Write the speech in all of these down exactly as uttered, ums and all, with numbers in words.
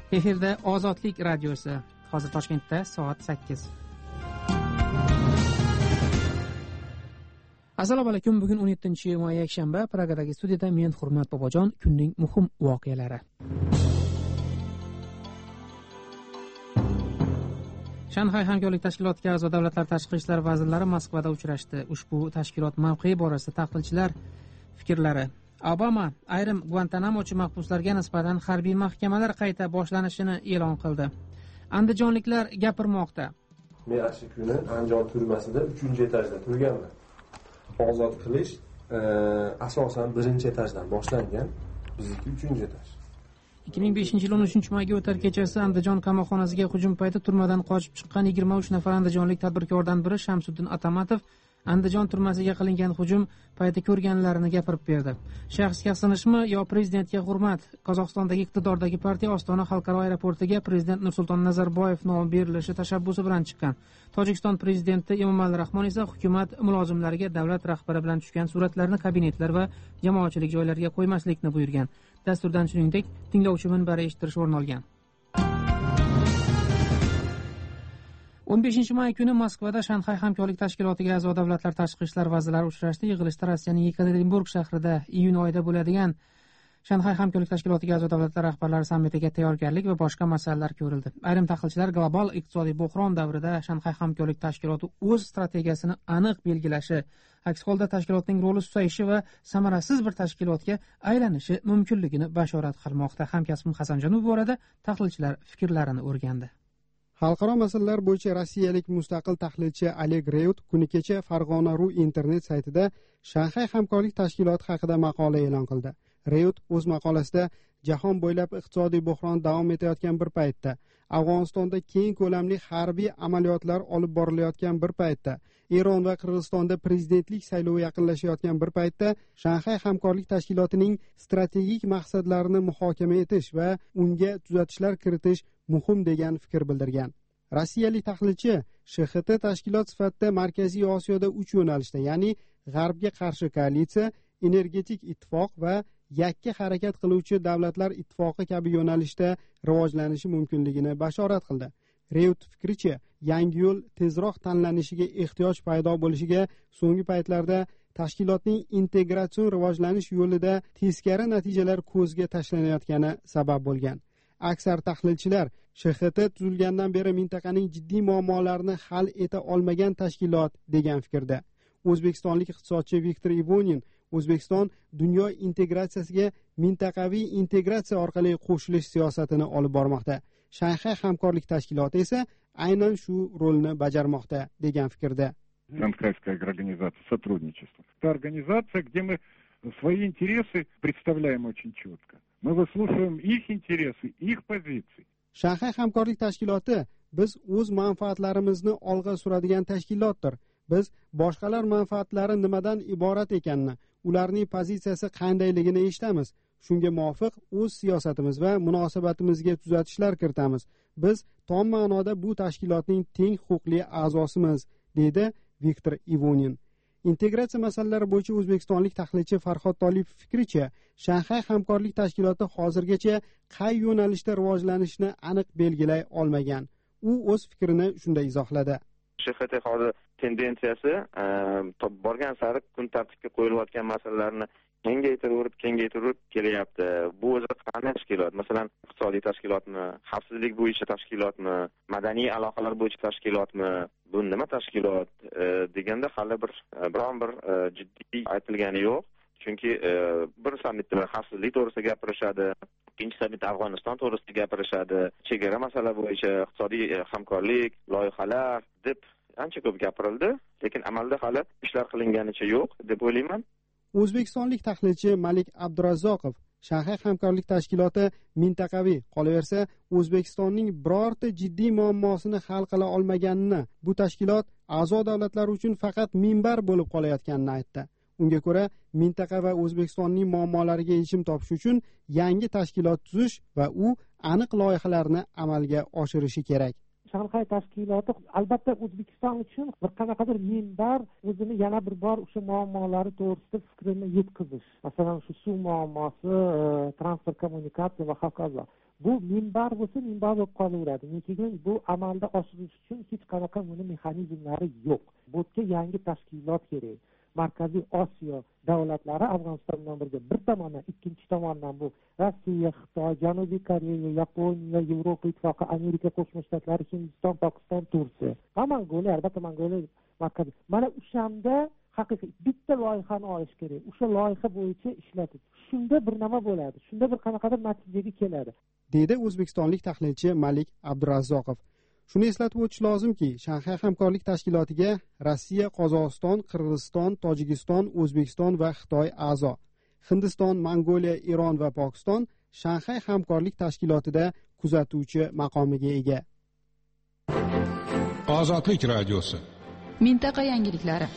Efirda Ozodlik radiosi. Hozir Toshkentda soat sakkiz. Assalomu alaykum. Bugun o'n yettinchi may yakshanba. Pragadagi studiyada men Hurmat Bobojon, kunning muhim voqealari. Shanxay hamkorlik tashkilotiga a'zo davlatlar tashqi ishlar vazirlari Moskvada uchrashdi. Ushbu tashkilot mavqei borasida tahlilchilar fikrlari. Obama ayrim Guantanamochi mahbuslarga nisbatan harbiy mahkamalar qayta boshlanishini e'lon qildi. Andijonliklar gapirmoqda. Men shu kuni Andijon turmasida uchinchi etajda turganman. Ozod qilish e, asosan birinchi etajdan boshlangan, bizniki uchinchi etaj. ikki ming beshinchi yil o'n uchinchi mayga o'tar kechasi Andijon qamoqxonasiga hujum payti turmadan qochib chiqqan yigirma uch nafar andijonlik tadbirkordan biri Shamsuddin Atamatov Andijon turmasiga qilingan hujum payti ko'rganlarini gapirib berdi. Shaxsga sig'inishmi yo prezidentga hurmat? Qozog'istondagi iqtidordagi partiya Ostona xalqaro aeroportiga prezident Nursulton Nazarboyev nomi berilishi tashabbusi bilan chiqqan. Tojikiston prezidenti Emomali Rahmon esa hukumat mulozimlariga davlat rahbari bilan tushgan suratlarni kabinetlar va jamoatchilik joylariga qo'ymaslikni buyurgan. Dasturdan shuningdek, tinglovchi minbari eshittirish o'rin olgan. o'n beshinchi may kuni Moskvada Shanxay hamkorlik tashkilotiga a'zo davlatlar tashqi ishlar vazirlari uchrashdi. Yig'ilishda Rossiyaning Yekaterinburg shahrida iyun oyida bo'ladigan Shanxay hamkorlik tashkilotiga a'zo davlatlar rahbarlari sammitiga tayyorgarlik va boshqa masalalar ko'rildi. Ayrim tahlilchilar global iqtisodiy bo'hron davrida Shanxay hamkorlik tashkiloti o'z strategiyasini aniq belgilashi, aks holda tashkilotning roli susayishi va samarasiz bir tashkilotga aylanishi mumkinligini bashorat qilmoqda. Hamkasbim Hasanjonov bu borada tahlilchilar fikrlarini o'rgandi. Xalqaro masalalar bo'yicha rossiyalik mustaqil tahlilchi Oleg Reyut kuni kecha Farg'ona.ru internet saytida Shanxay hamkorlik tashkiloti haqida maqola e'lon qildi. Reyut o'z maqolasida jahon bo'ylab iqtisodiy bo'hron davom etayotgan bir paytda, Afg'onistonda keng ko'lamli harbiy amaliyotlar olib borilayotgan bir paytda, Eron va Qirg'izistonda prezidentlik saylovi yaqinlashayotgan bir paytda Shanxay hamkorlik tashkilotining strategik maqsadlarini muhokama etish va unga tuzatishlar kiritish muhim degan fikr bildirgan. Rossiyalik tahlilchi Sh X T tashkilot sifatida Markaziy Osiyoda uch yo'nalishda, ya'ni G'arbga qarshi koalitsiya, energetik ittifoq va yakka harakat qiluvchi davlatlar ittifoqi kabi yo'nalishda rivojlanishi mumkinligini bashorat qildi. Reyut fikricha, yangi yo'l tezroq tanlanishiga ehtiyoj paydo bo'lishiga so'nggi paytlarda tashkilotning integratsion rivojlanish yo'lida teskari natijalar ko'zga tashlanayotgani sabab bo'lgan. Aksar tahlilchilar Sh X T tuzilgandan beri mintaqaning jiddiy muammolarini hal eta olmagan tashkilot degan fikrda. O'zbekistonlik iqtisodchi Viktor Ivonin O'zbekiston dunyo integratsiyasiga mintaqaviy integratsiya orqali qo'shilish siyosatini olib bormoqda. Shanxay hamkorlik tashkiloti esa aynan shu rolni bajarmoqda degan fikrda. Шанхайская организация сотрудничества. Это организация, где мы свои интересы представляем очень четко. Мы выслушиваем их интересы, их позиции. Shanxay hamkorlik tashkiloti biz o'z manfaatlarimizni olg'a suradigan tashkilotdir. Biz boshqalar manfaatlari nimadan iborat ekanini, ularning pozitsiyasi qandayligini eshitamiz. Shunga muvofiq o'z siyosatimiz va munosabatimizga tuzatishlar kiritamiz. Biz tom ma'noda bu tashkilotning teng huquqli a'zosimiz, dedi Viktor Ivonin. Integratsiya masalalari bo'yicha o'zbekistonlik tahlilchi Farhod Tolipov fikricha, Shanxay hamkorlik tashkiloti hozirgacha qay yo'nalishda rivojlanishni aniq belgilay olmagan. U o'z fikrini shunday izohladi. Sh X T hozir tendensiyasi borgan sari kun tartibga qo'yilayotgan masalalarni kengaytirib, kengaytirib kelyapti. Bu o'zi qanday tashkilot? Masalan, iqtisodiy tashkilotmi, xavfsizlik bo'yicha tashkilotmi, madaniy aloqalar bo'yicha tashkilotmi, bu nima tashkilot deganda hali bir biron bir jiddiy aytilgani yo'q. Chunki bir sammitda xavfsizlik to'g'risida gapirishadi, ikkinchi sammitda Afg'oniston to'g'risida gapirishadi, chegara masala bo'yicha iqtisodiy hamkorlik, loyihalar deb ancha ko'p gapirildi, lekin amalda hali ishlar qilinganicha yo'q deb o'ylayman. O'zbekistonlik tahlilchi Malik Abdurazzoqov Shanxay hamkorlik tashkiloti mintaqaviy, qolaversa O'zbekistonning birorta jiddiy muammosini hal qila olmaganini, bu tashkilot a'zo davlatlar uchun faqat minbar bo'lib qolayotganini aytdi. Unga ko'ra, mintaqa va O'zbekistonning muammolariga yechim topish uchun yangi tashkilot tuzish va u aniq loyihalarni amalga oshirishi kerak. Shanxay tashkiloti albatta O'zbekiston uchun bir qanaqadir minbar, o'zini yana bir bor o'sha muammolari to'g'risida fikrini yetkazish. Masalan, shu suv muammosi, transport kommunikatsiya va hokazo. Bu minbar bo'lsa, minbar bo'lib qolaveradi. Lekin bu amalda oshirish uchun hech qanaqa buni mexanizmlari yo'q. Bu yerga yangi tashkilot kerak. Markaziy Osiyo davlatlari Afg'onistondan birga bir tomondan, ikkinchi tomondan bu Rossiya, Xitoy, Janubiy Koreya, Yaponiya, Yevropa Ittifoqi, Amerika Qo'shma Shtatlari, Hindiston, Pokiston, Turkiya va Mongoliya, albatta Mongoliya markaziy. Mana o'shanda haqiqiy bitta loyihani olish kerak. O'sha loyiha bo'yicha ishlatib. Shunda bir nima bo'ladi. Shunda bir qanaqadir natijaga keladi. Deydi o'zbekistonlik tahlilchi Malik Abdurazzoqov. Shuni eslatib o'tish lozimki, Shanxay hamkorlik tashkilotiga Rossiya, Qozog'iston, Qirg'iziston, Tojikiston, O'zbekiston va Xitoy a'zo. Hindiston, Mongoliya, Eron va Pokiston Shanxay hamkorlik tashkilotida kuzatuvchi maqomiga ega. Ozodlik radiosi. Mintaqa yangiliklari.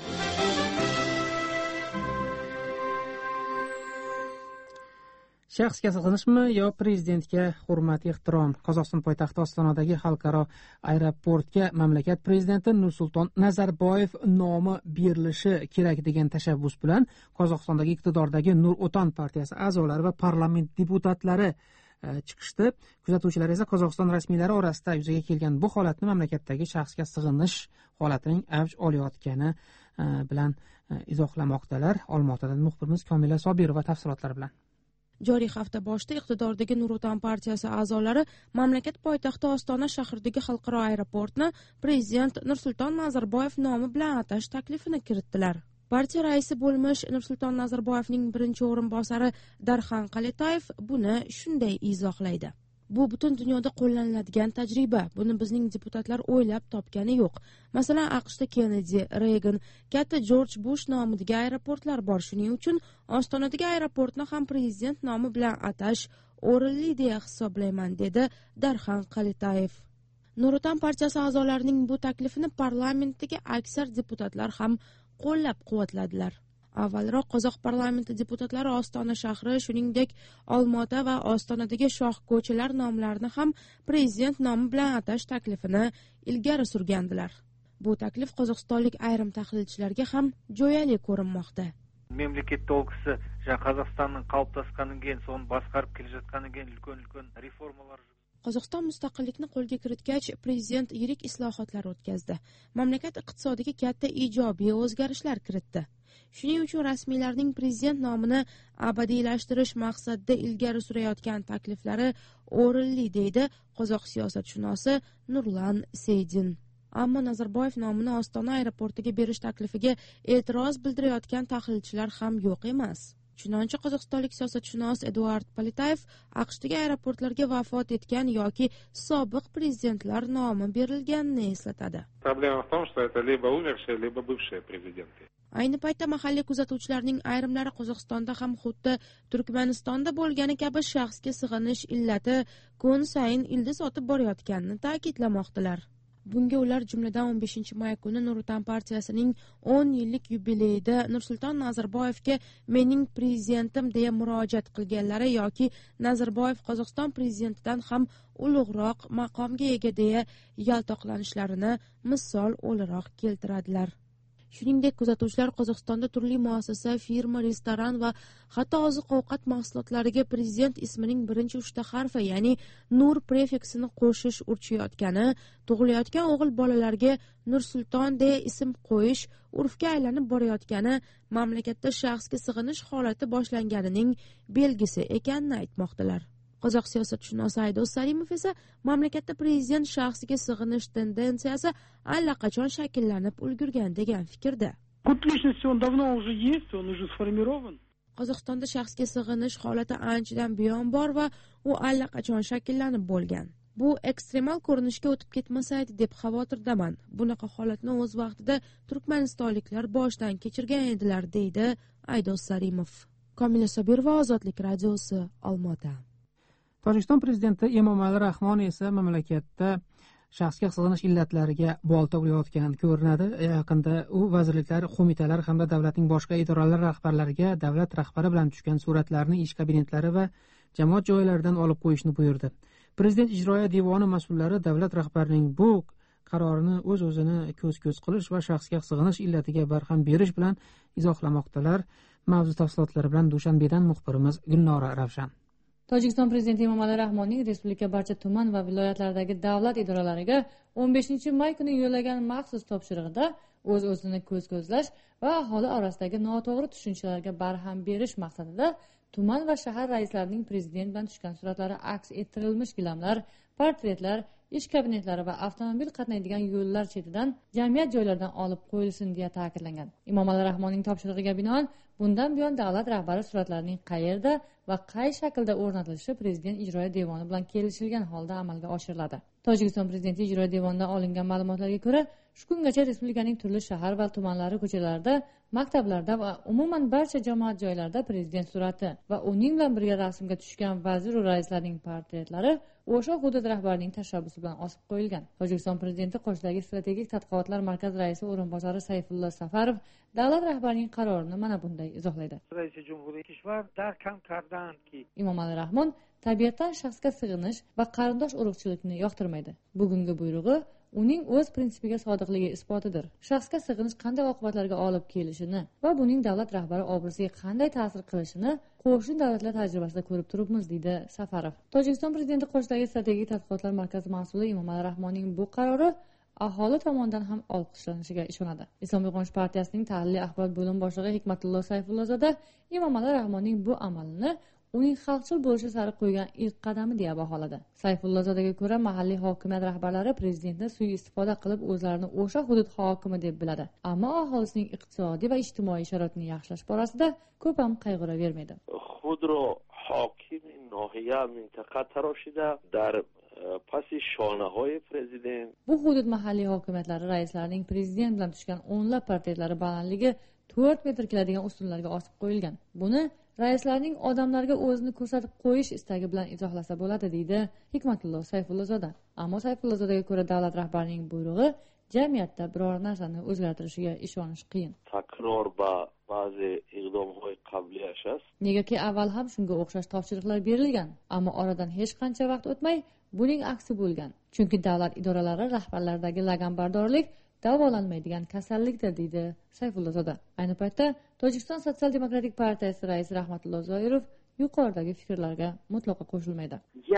Shaxsga sig'inishmi yo prezidentga hurmat ehtirom? Qozog'iston poytaxti Ostonadagi xalqaro aeroportga mamlakat prezidenti Nursulton Nazarboyev nomi berilishi kerak degan tashabbus bilan Qozog'istondagi iqtidordagi Nur Otan partiyasi a'zolari va parlament deputatlari chiqishdi. Kuzatuvchilar esa Qozog'iston rasmiylari orasida yuzaga kelgan bu holatni mamlakatdagi shaxsga sig'inish holatining avj olayotgani bilan izohlamoqdalar. Olmaotadan muxbirimiz Komila Sobirova tafsilotlari bilan. Joriy hafta boshida iqtidordagi Nur Otan partiyasi a'zolari mamlakat poytaxti Ostona shahridagi xalqaro aeroportni prezident Nursulton Nazarboyev nomi bilan atash taklifini kiritdilar. Partiya raisi bo'lmish Nursulton Nazarboyevning birinchi o'rinbosari Darxan Qaletayev buni shunday izohlaydi. Bu butun dunyoda qo'llaniladigan tajriba. Buni bizning deputatlar o'ylab topgani yo'q. Masalan, AQShda Kennedy, Reagan, katta Jorj Bush nomidagi aeroportlar bor. Shuning uchun Ostonadagi aeroportni ham prezident nomi bilan atash o'rinli deya hisoblayman, dedi Darxan Qaletayev. Nur Otan partiyasi a'zolarining bu taklifini parlamentdagi aksar deputatlar ham qo'llab-quvvatladilar. Avvalroq qozoq parlamenti deputatlari Ostona shahri, shuningdek Olmaota va Ostonadagi shoh ko'chalar nomlarini ham prezident nomi bilan atash taklifini ilgari surgandilar. Bu taklif qozog'istonlik ayrim tahlilchilarga ham jo'yali ko'rinmoqda. Memleketda olg'isi Qozog'istonning qalbtasqanidan keyin, so'ng boshqarib kelib жатқанdan keyin ulkan-ulkan reformalar. Qozog'iston mustaqillikni qo'lga kiritgach, prezident yirik islohotlar o'tkazdi. Mamlakat iqtisodiga katta ijobiy o'zgarishlar kiritdi. Shuning uchun rasmiylarning prezident nomini abadiylashtirish maqsadida ilgari surayotgan takliflari o'rinli, deydi qozoq siyosatshunosi Nurlan Seydin. Ammo Nazarboyev nomini Ostona aeroportiga berish taklifiga e'tiroz bildirayotgan tahlilchilar ham yo'q emas. Chunonchi qozog'istonlik siyosatshunos Eduard Politayev AQShdagi aeroportlarga vafot etgan yoki sobiq prezidentlar nomi berilganini eslatadi. Problema в том, что это либо умершие, либо бывшие президенты. Ayni paytda mahalliy kuzatuvchilarning ayrimlari Qozog'istonda ham xuddi Turkmanistonda bo'lgani kabi shaxsga sig'inish illati kun sayin ildiz otib borayotganini ta'kidlamoqdalar. Bunga ular jumladan o'n beshinchi may kuni Nur Otan partiyasining o'n yillik yubileyida Nursulton Nazarboyevga mening prezidentim deya murojaat qilganlari yoki Nazarboyev Qozog'iston prezidentidan ham ulug'roq maqomga ega deya yaltoqlanishlarini misol o'laroq keltiradilar. Shuningdek, kuzatuvchilar Qozog'istonda turli muassasa, firma, restoran va hatto oziq-ovqat mahsulotlariga prezident ismining birinchi uchta harfi, ya'ni Nur prefiksini qo'shish urchiyotgani, tug'ilayotgan o'g'il bolalarga Nursulton deya ism qo'yish urfga aylanib borayotgani mamlakatda shaxsga sig'inish holati boshlanganining belgisi ekanini aytmoqdalar. Qozoq siyosatshunosi Aydos Sarimov esa mamlakatda prezident shaxsiga sig'inish tendensiyasi allaqachon shakllanib ulgurgan degan fikrda. Qozog'istonda shaxsga sig'inish holati anchadan buyon bor va u allaqachon shakllanib bo'lgan. Bu ekstremal ko'rinishga o'tib ketmasaydi deb xavotirdaman. Bunaqa holatni o'z vaqtida turkmanistonliklar boshdan kechirgan edilar, deydi Aydos Sarimov. Komila Sobirova, Ozodlik radiosi, Olmaota. Tojikiston prezidenti Emomali Rahmon esa mamlakatda shaxsga sig'inish illatlariga bolta ulayotgan ko'rinadi. Yaqinda u vazirliklar, qo'mitalar hamda davlatning boshqa idoralari rahbarlariga davlat rahbari bilan tushgan suratlarni ish kabinetlari va jamoat joylaridan olib qo'yishni buyurdi. prezident ijroiya devoni mas'ullari davlat rahbarining bu qarorini o'z o'zini ko'z ko'z qilish va shaxsga sig'inish illatiga barham berish bilan izohlamoqdalar. Mavzu tafsilotlari bilan Dushanbedan muxbirimiz Gulnora Ravshan. Tojikiston prezidenti Emomali Rahmonning respublika barcha tuman va viloyatlardagi davlat idoralariga o'n beshinchi may kuni yo'llagan maxsus topshirig'ida o'z o'zini ko'z ko'zlash va aholi orasidagi noto'g'ri tushunchalarga barham berish maqsadida tuman va shahar raislarining prezident bilan tushgan suratlari aks ettirilmish gilamlar, portretlar, ish kabinetlari va avtomobil qatnaydigan yo'llar chetidan jamiyat joylaridan olib qo'yilsin deya ta'kidlangan. Emomali Rahmonning topshirig'iga binoan bundan buyon davlat rahbari suratlarining qayerda va qay shaklda o'rnatilishi prezident ijroiya devoni bilan kelishilgan holda amalga oshiriladi. Tojikiston prezidenti ijroiya devonidan olingan ma'lumotlarga ko'ra, shu kungacha respublikaning turli shahar va tumanlari ko'chalarida, maktablarda va umuman barcha jamoat joylarida prezident surati va uning bilan birga rasmga tushgan vazir va raislarning portretlari o'sha hudud rahbarining tashabbusi bilan osib qo'yilgan. Tojikiston prezidenti Qo'shdagi strategik tadqiqotlar markazi raisi o'rinbosari Sayfullo Safarov davlat rahbarining qarorini mana bunday izohlaydi. Emomali Rahmon tabiatdan shaxsga sig'inish va qarindosh urug'chilikni yoqtirmaydi. Bugungi buyrug'i uning o'z prinsipiga sodiqligi isbotidir. Shaxsga sig'inish qanday oqibatlarga olib kelishini va buning davlat rahbari obro'siga qanday ta'sir qilishini qo'shni davlatlar tajribasida ko'rib turibmiz, deydi Safarov. Tojikiston prezidenti Qo'shdagi strategik tadqiqotlar markazi mas'uli Emomali Rahmonning bu qarori aholi tomonidan ham olqishlanishiga ishonadi. Islom Uyg'onish partiyasining tahliliy axborot bo'lim boshlig'i Hikmatullo Sayfullazoda Emomali Rahmonning bu amalini uning xalqchil bo'lishi sari qo'ygan ilk qadami deya baholadi. Sayfullazodaga ko'ra, mahalliy hokimiyat rahbarlari prezidentni suiistifoda qilib o'zlarini o'sha hudud hokimi deb biladi. Ammo aholisining iqtisodiy va ijtimoiy sharoitini yaxshilash borasida ko'p ham qayg'uravermaydi. Xudro hokim nohiya mintaqa tarashida dar pasi shonahoy prezident. Bu hudud mahalliy hokimiyatlari raislarining prezident bilan tushgan o'nlab portretlari balandligi to'rt metr keladigan ustunlarga osib qo'yilgan. Buni raislarning odamlarga o'zini ko'rsatib qo'yish istagi bilan izohlasa bo'ladi, deydi Hikmatullo Sayfullazoda. Ammo Sayfullazodaga ko'ra, davlat rahbarining buyrug'i jamiyatda biror narsani o'zgartirishiga ishonish qiyin. Takror va ba'zi iqdomlar qabliyat است. Negaki avval ham shunga o'xshash topshiriqlar berilgan, ammo oradan hech qancha vaqt o'tmay buning aksi bo'lgan. Chunki davlat idoralari rahbarlaridagi laganbardorlik davolanmaydigan kasallikdir, deydi Sayfullazoda. Ayni paytda Tojikiston Sotsial-demokratik partiyasi raisi Rahmatullo Zoirov yuqoridagi fikrlarga mutlaqo qo'shilmaydi.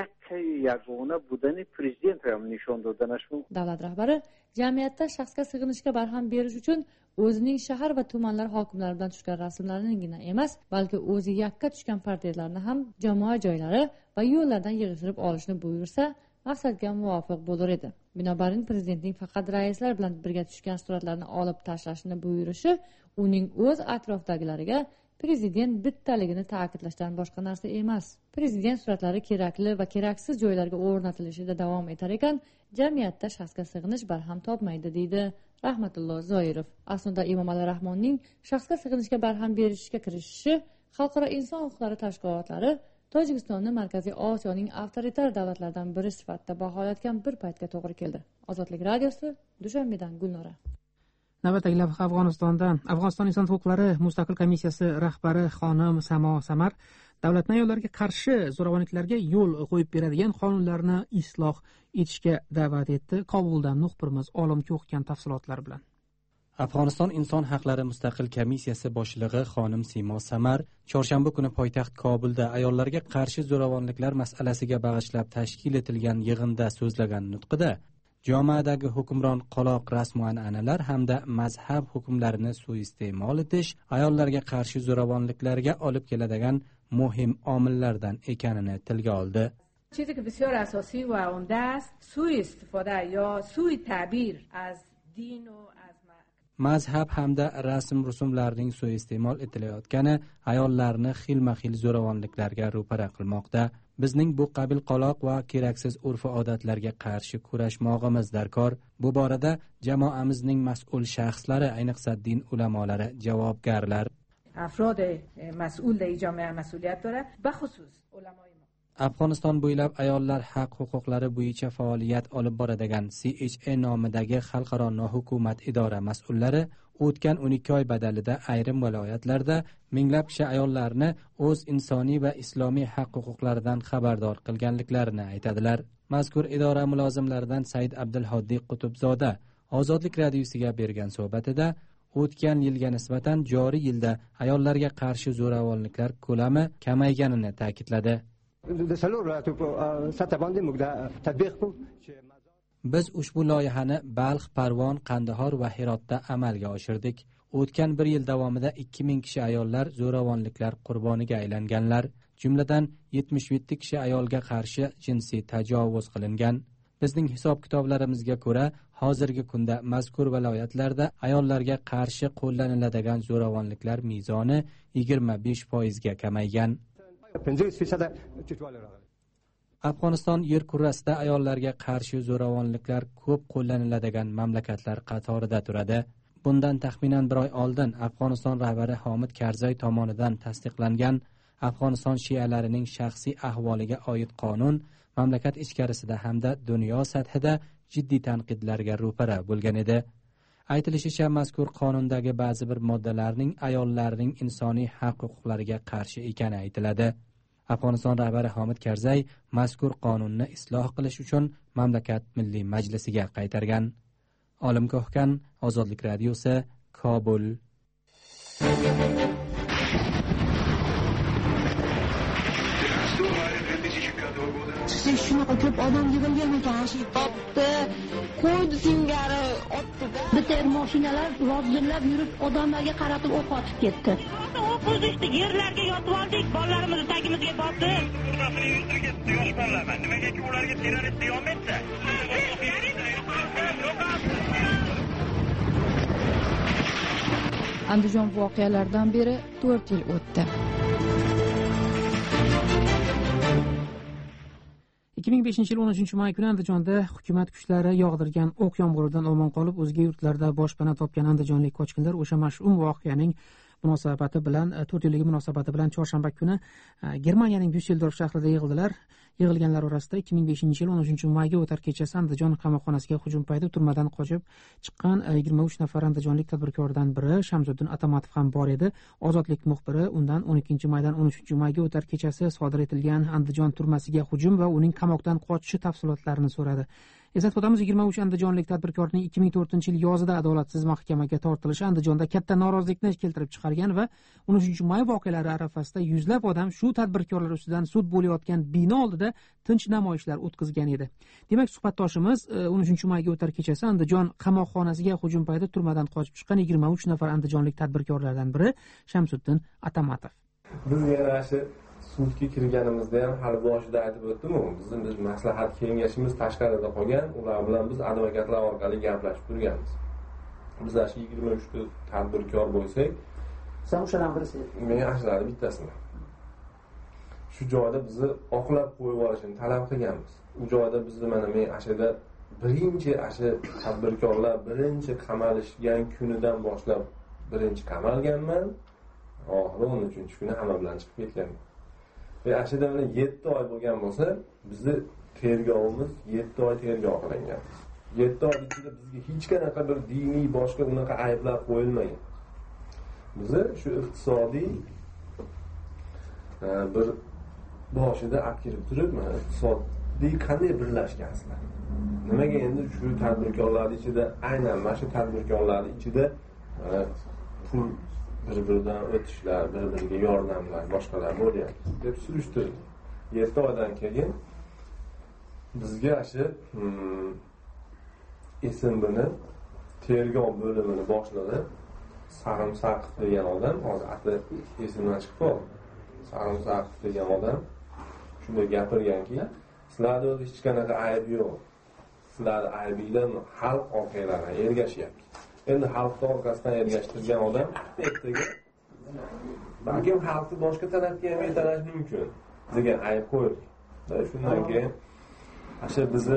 Davlat rahbari jamiyatda shaxsga sig'inishga barham berish uchun o'zining shahar va tumanlar hokimlari bilan tushgan rasmlarinigina emas, balki o'zi yakka tushgan portretlarni ham jamoat joylari va yo'llardan yig'ishtirib olishni buyursa, maqsadga muvofiq bo'lar edi. Binobarin prezidentning faqat raislar bilan birga tushgan suratlarni olib tashlashni buyurishi uning o'z atrofidagilariga prezident bittaligini ta'kidlashdan boshqa narsa emas. Prezident suratlari kerakli va keraksiz joylarga o'rnatilishida davom etar ekan, jamiyatda shaxsga sig'inish barham topmaydi, deydi Rahmatullo Zoirov. Aslida Emomali Rahmonning shaxsga sig'inishga barham berishga kirishishi xalqaro inson huquqlari tashkilotlari Tojikistonni Markaziy Osiyoning avtoritar davlatlaridan biri sifatida baholayotgan bir paytga to'g'ri keldi. Ozodlik radiosi, Dushanbedan Gulnora. Navbatdagi lavha Afg'onistondan. Afg'oniston inson huquqlari mustaqil komissiyasi rahbari xonim Samo Samar davlatni ayollarga qarshi zo'ravonliklarga yo'l qo'yib beradigan qonunlarni isloh etishga da'vat etdi. Kobuldan muxbirimiz Olim Ko'xkan tafsilotlar bilan. Afg'oniston inson haqlari mustaqil komissiyasi boshlig'i xonim Simo Samar chorshanba kuni poytaxt Kobulda ayollarga qarshi zo'ravonliklar masalasiga bag'ishlab tashkil etilgan yig'inda so'zlagan nutqida jamoadagi hukmron qoloq rasm va an'analar hamda mazhab hukmlarini suiiste'mol etish ayollarga qarshi zo'ravonliklarga olib keladigan muhim omillardan ekanini tilga oldi. چیزی که بسیار اساسی و عمده است سوء استفاده یا سوء تعبیر از دین و از mazhab hamda rasm rusumlarning suiiste'mol etilayotgani ayollarni xilma-xil zo'ravonliklarga ro'para qilmoqda. Bizning bu qabil qoloq va keraksiz urf odatlarga qarshi kurashmog'imiz darkor. Bu borada jamoamizning mas'ul shaxslari, ayniqsa din ulamolari javobgarlar. افراد مسئول در جامعه مسئولیت داره، به خصوص علمای ما. Afg'oniston bo'ylab ayollar haq huquqlari bo'yicha faoliyat olib boradigan C H A nomidagi xalqaro nohukumat idora mas'ullari o'tgan o'n ikki oy badalida ayrim viloyatlarda minglab kishi ayollarni o'z insoniy va islomiy haq huquqlaridan xabardor qilganliklarini aytadilar. Mazkur idora mulozimlaridan Said Abdulhoddiy Qutubzoda Ozodlik radiosiga bergan suhbatida o'tgan yilga nisbatan joriy yilda ayollarga qarshi zo'ravonliklar ko'lami kamayganini ta'kidladi. Biz ushbu loyihani Balx, Parvon, Qandahor va Hirotda amalga oshirdik. O'tgan bir yil davomida ikki ming kishi ayollar zo'ravonliklar qurboniga aylanganlar, jumladan yetmish yetti kishi ayolga qarshi jinsiy tajovuz qilingan. Bizning hisob-kitoblarimizga ko'ra, hozirgi kunda mazkur viloyatlarda ayollarga qarshi qo'llaniladigan zo'ravonliklar mezoni yigirma besh foizga kamaygan. Afg'oniston yer kurrasida ayollarga qarshi zo'ravonliklar ko'p qo'llaniladigan mamlakatlar qatorida turadi. Bundan taxminan bir oy oldin Afg'oniston rahbari Homid Karzay tomonidan tasdiqlangan Afg'oniston shialarining shaxsiy ahvoliga oid qonun mamlakat ichkarisida hamda dunyo sathida jiddiy tanqidlarga ro'para bo'lgan edi. Aytilishicha, mazkur qonundagi ba'zi bir moddalarning ayollarning insoniy haq huquqlariga qarshi ekani aytiladi. Afg'oniston rahbari Homid Karzay mazkur qonunni isloh qilish uchun mamlakat milliy majlisiga qaytargan. Olim Ko'hkan, Ozodlik radiosi, Kobul. Shunaqa ko'p odam yig'ilgan ekan, shu topdi, qo'ydi singari, otdi-da. Bitta mashinalar lozillab yurib, odamlarga qaratib o'q otib ketdi. O'q uzishdi, yerlarga yotib oldik, bolalarimizni tagimizga botdi. Yosh bolalar, nimaga ularga terrorist deyolmaydi? Andijon voqealaridan beri to'rt yil o'tdi. ikki ming beshinchi yil o'n uchinchi may kuni Andijonda hukumat kuchlari yog'dirgan o'q yomg'iridan omon qolib, o'zga yurtlarda boshpana topgan andijonlik qochqinlar o'sha mash'um voqeaning munosabati bilan to'rt yilligi munosabati bilan chorshanba kuni Germaniyaning Dyusseldorf shahrida yig'ildilar. Yig'ilganlar orasida ikki ming beshinchi yil o'n uchinchi mayga o'tar kechasi Andijon qamoqxonasiga hujum payti turmadan qochib chiqqan yigirma uch nafar andijonlik tadbirkordan biri Shamsuddin Atamatov ham bor edi. Ozodlik muxbiri undan o'n ikkinchi maydan o'n uchinchi mayga o'tar kechasi sodir etilgan Andijon turmasiga hujum va uning qamoqdan qochishi tafsilotlarini so'radi. Eslatib o'tamiz, yigirma uch andijonlik tadbirkorning ikki ming to'rtinchi yil yozida adolatsiz mahkamaga tortilishi Andijonda katta norozilikni keltirib chiqargan va o'n uchinchi may voqealari arafasida yuzlab odam shu tadbirkorlar ustidan sud bo'layotgan bino oldida tinch namoyishlar o'tkazgan edi. Demak, suhbatdoshimiz o'n uchinchi mayga o'tar kechasi Andijon qamoqxonasiga hujum payti turmadan qochib chiqqan yigirma uch nafar andijonlik tadbirkorlardan biri Shamsuddin Atamatov. Biz yana shu sudga kirganimizda ham hali boshida aytib o'tdim-ku, bizning biz maslahat kengashimiz tashqarida qolgan, ular bilan biz advokatlar orqali gaplashib turganmiz. Biz shu yigirma uch ta tadbirkor bo'lsak, sen o'shadan birisi. Men ashlari bittasini. Shu joyda bizni oqlab qo'yib olishini talab qilganmiz. U joyda bizni mana men ashada birinchi asha tadbirkorlar birinchi qamalishgan kunidan boshlab birinchi qamalganman. Oxiri o'n uchinchi kuni hamma bilan chiqib ketganman. Ve ashada mana yetti oy bo'lgan bo'lsa, bizni tergovimiz yetti oy tergov qilingan. yetti oy ichida bizga hech qanaqa bir diniy boshqa unaqa ayblar qo'yilmagan. Bizni shu iqtisodiy bir boshida olib kirib turib, mana iqtisodiy qanday birlashgansizlar. Nimaga endi shu tadbirkorlar ichida aynan mana shu tadbirkorlar ichida pul bir-biridan o'tishlar, bir-biriga yordamlar, boshqalar bo'lyapti deb surishtirdi. yetti oydan keyin bizga shu S M B'ni tergov bo'limini boshlig'i Sarimsaqov degan odam, hozir ati esimdan chiqib qoldi. Sarimsaqov degan odam shunday gapirganki, sizlarda hech qanaqa ayb yo'q. Sizlar aybinglar xalq orqalariga ergashyapti. Endi xalqni orqasidan ergashtirgan odam ertaga balkim xalqni boshqa tarafga ham yetarash mumkin degan ayb qo'yildi. Shundan keyin asha bizni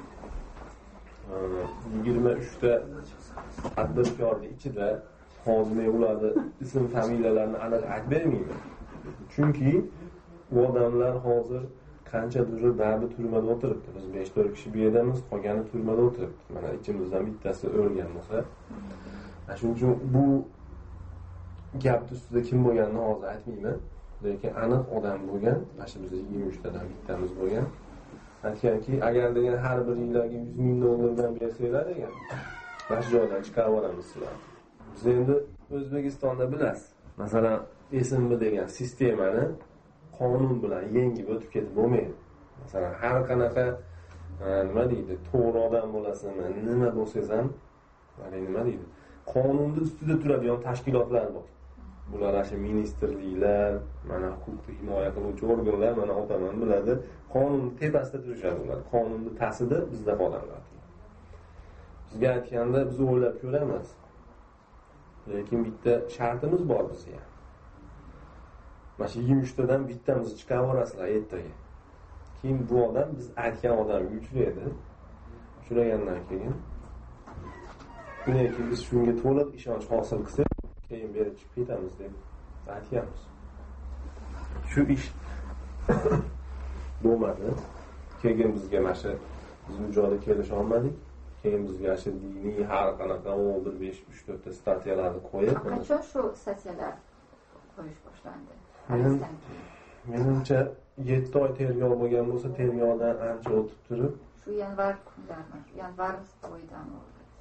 yigirma uch ta tadbirkorning ichida hozir men ularni ism familiyalarini aniq aytib bermayman. Chunki u odamlar hozir qanchadir baribir turmada o'tiribdi. Biz besh to'rt kishi bu yerdamiz, qolgani turmada o'tiribdi. Mana ichimizdan bittasi o'lgan bo'lsa, shuning uchun bu gapni ustida kim bo'lganini hozir aytmayman, lekin aniq odam bo'lgan. Mana shu bizning yigirma uchtadan bittamiz bo'lgan. Aytganki, agar degan har bir yillarga yuz ming dollardan bersanglar degan, mana shu joydan chiqarib olamiz sizlar. Biz endi O'zbekistonda bilasiz, masalan, S M B degan sistemani qonun bilan yengib o'tib ketib bo'lmaydi. Masalan, har qanaqa nima deydi, to'g'ri odam bo'lasizmi, nima bo'lsangiz ham, mana nima deydi, qonunning ustida turadigan tashkilotlar bor. Bular asha ministerliklar, mana huquqni himoya qiluvchi organlar, mana otaman biladi, qonunning tepasida turishadi ular. Qonunning ta'sida bizda odamlar. Bizga aytganda biz o'ylab ko'ramiz. Lekin bitta shartimiz bor bizga. Mana shu yigirma uchtadan bittamizni chiqarib olasizlar ertaga. Keyin bu odam biz aytgan odamga uchraydi. Uchragandan keyin lekin biz shunga to'liq ishonch hosil qilsak, keyin berib chiqib ketamiz deb aytganmiz. Shu ish bo'lmadi. Keyin bizga mana shu biz bu joyda kelisha olmadik. Keyin bizga shu diniy har qanaqa bir besh uch to'rt ta statyalarni qo'yib, qachon shu statyalar qo'yish boshlandi? Menimcha yetti oy tergov bo'lgan bo'lsa, tergovdan ancha o'tib turib, shu yanvar kunlarmi? Yanvar oyidami?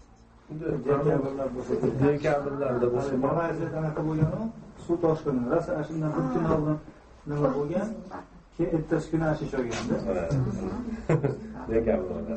Dekabrlarda bo'lsa, Malayziyada anaqa bo'lgan-ku, suv toshqini. Rosa shundan bir kun oldin nima bo'lgan? Keyin ertasi kuni ashish olganda. Dekabrlarda.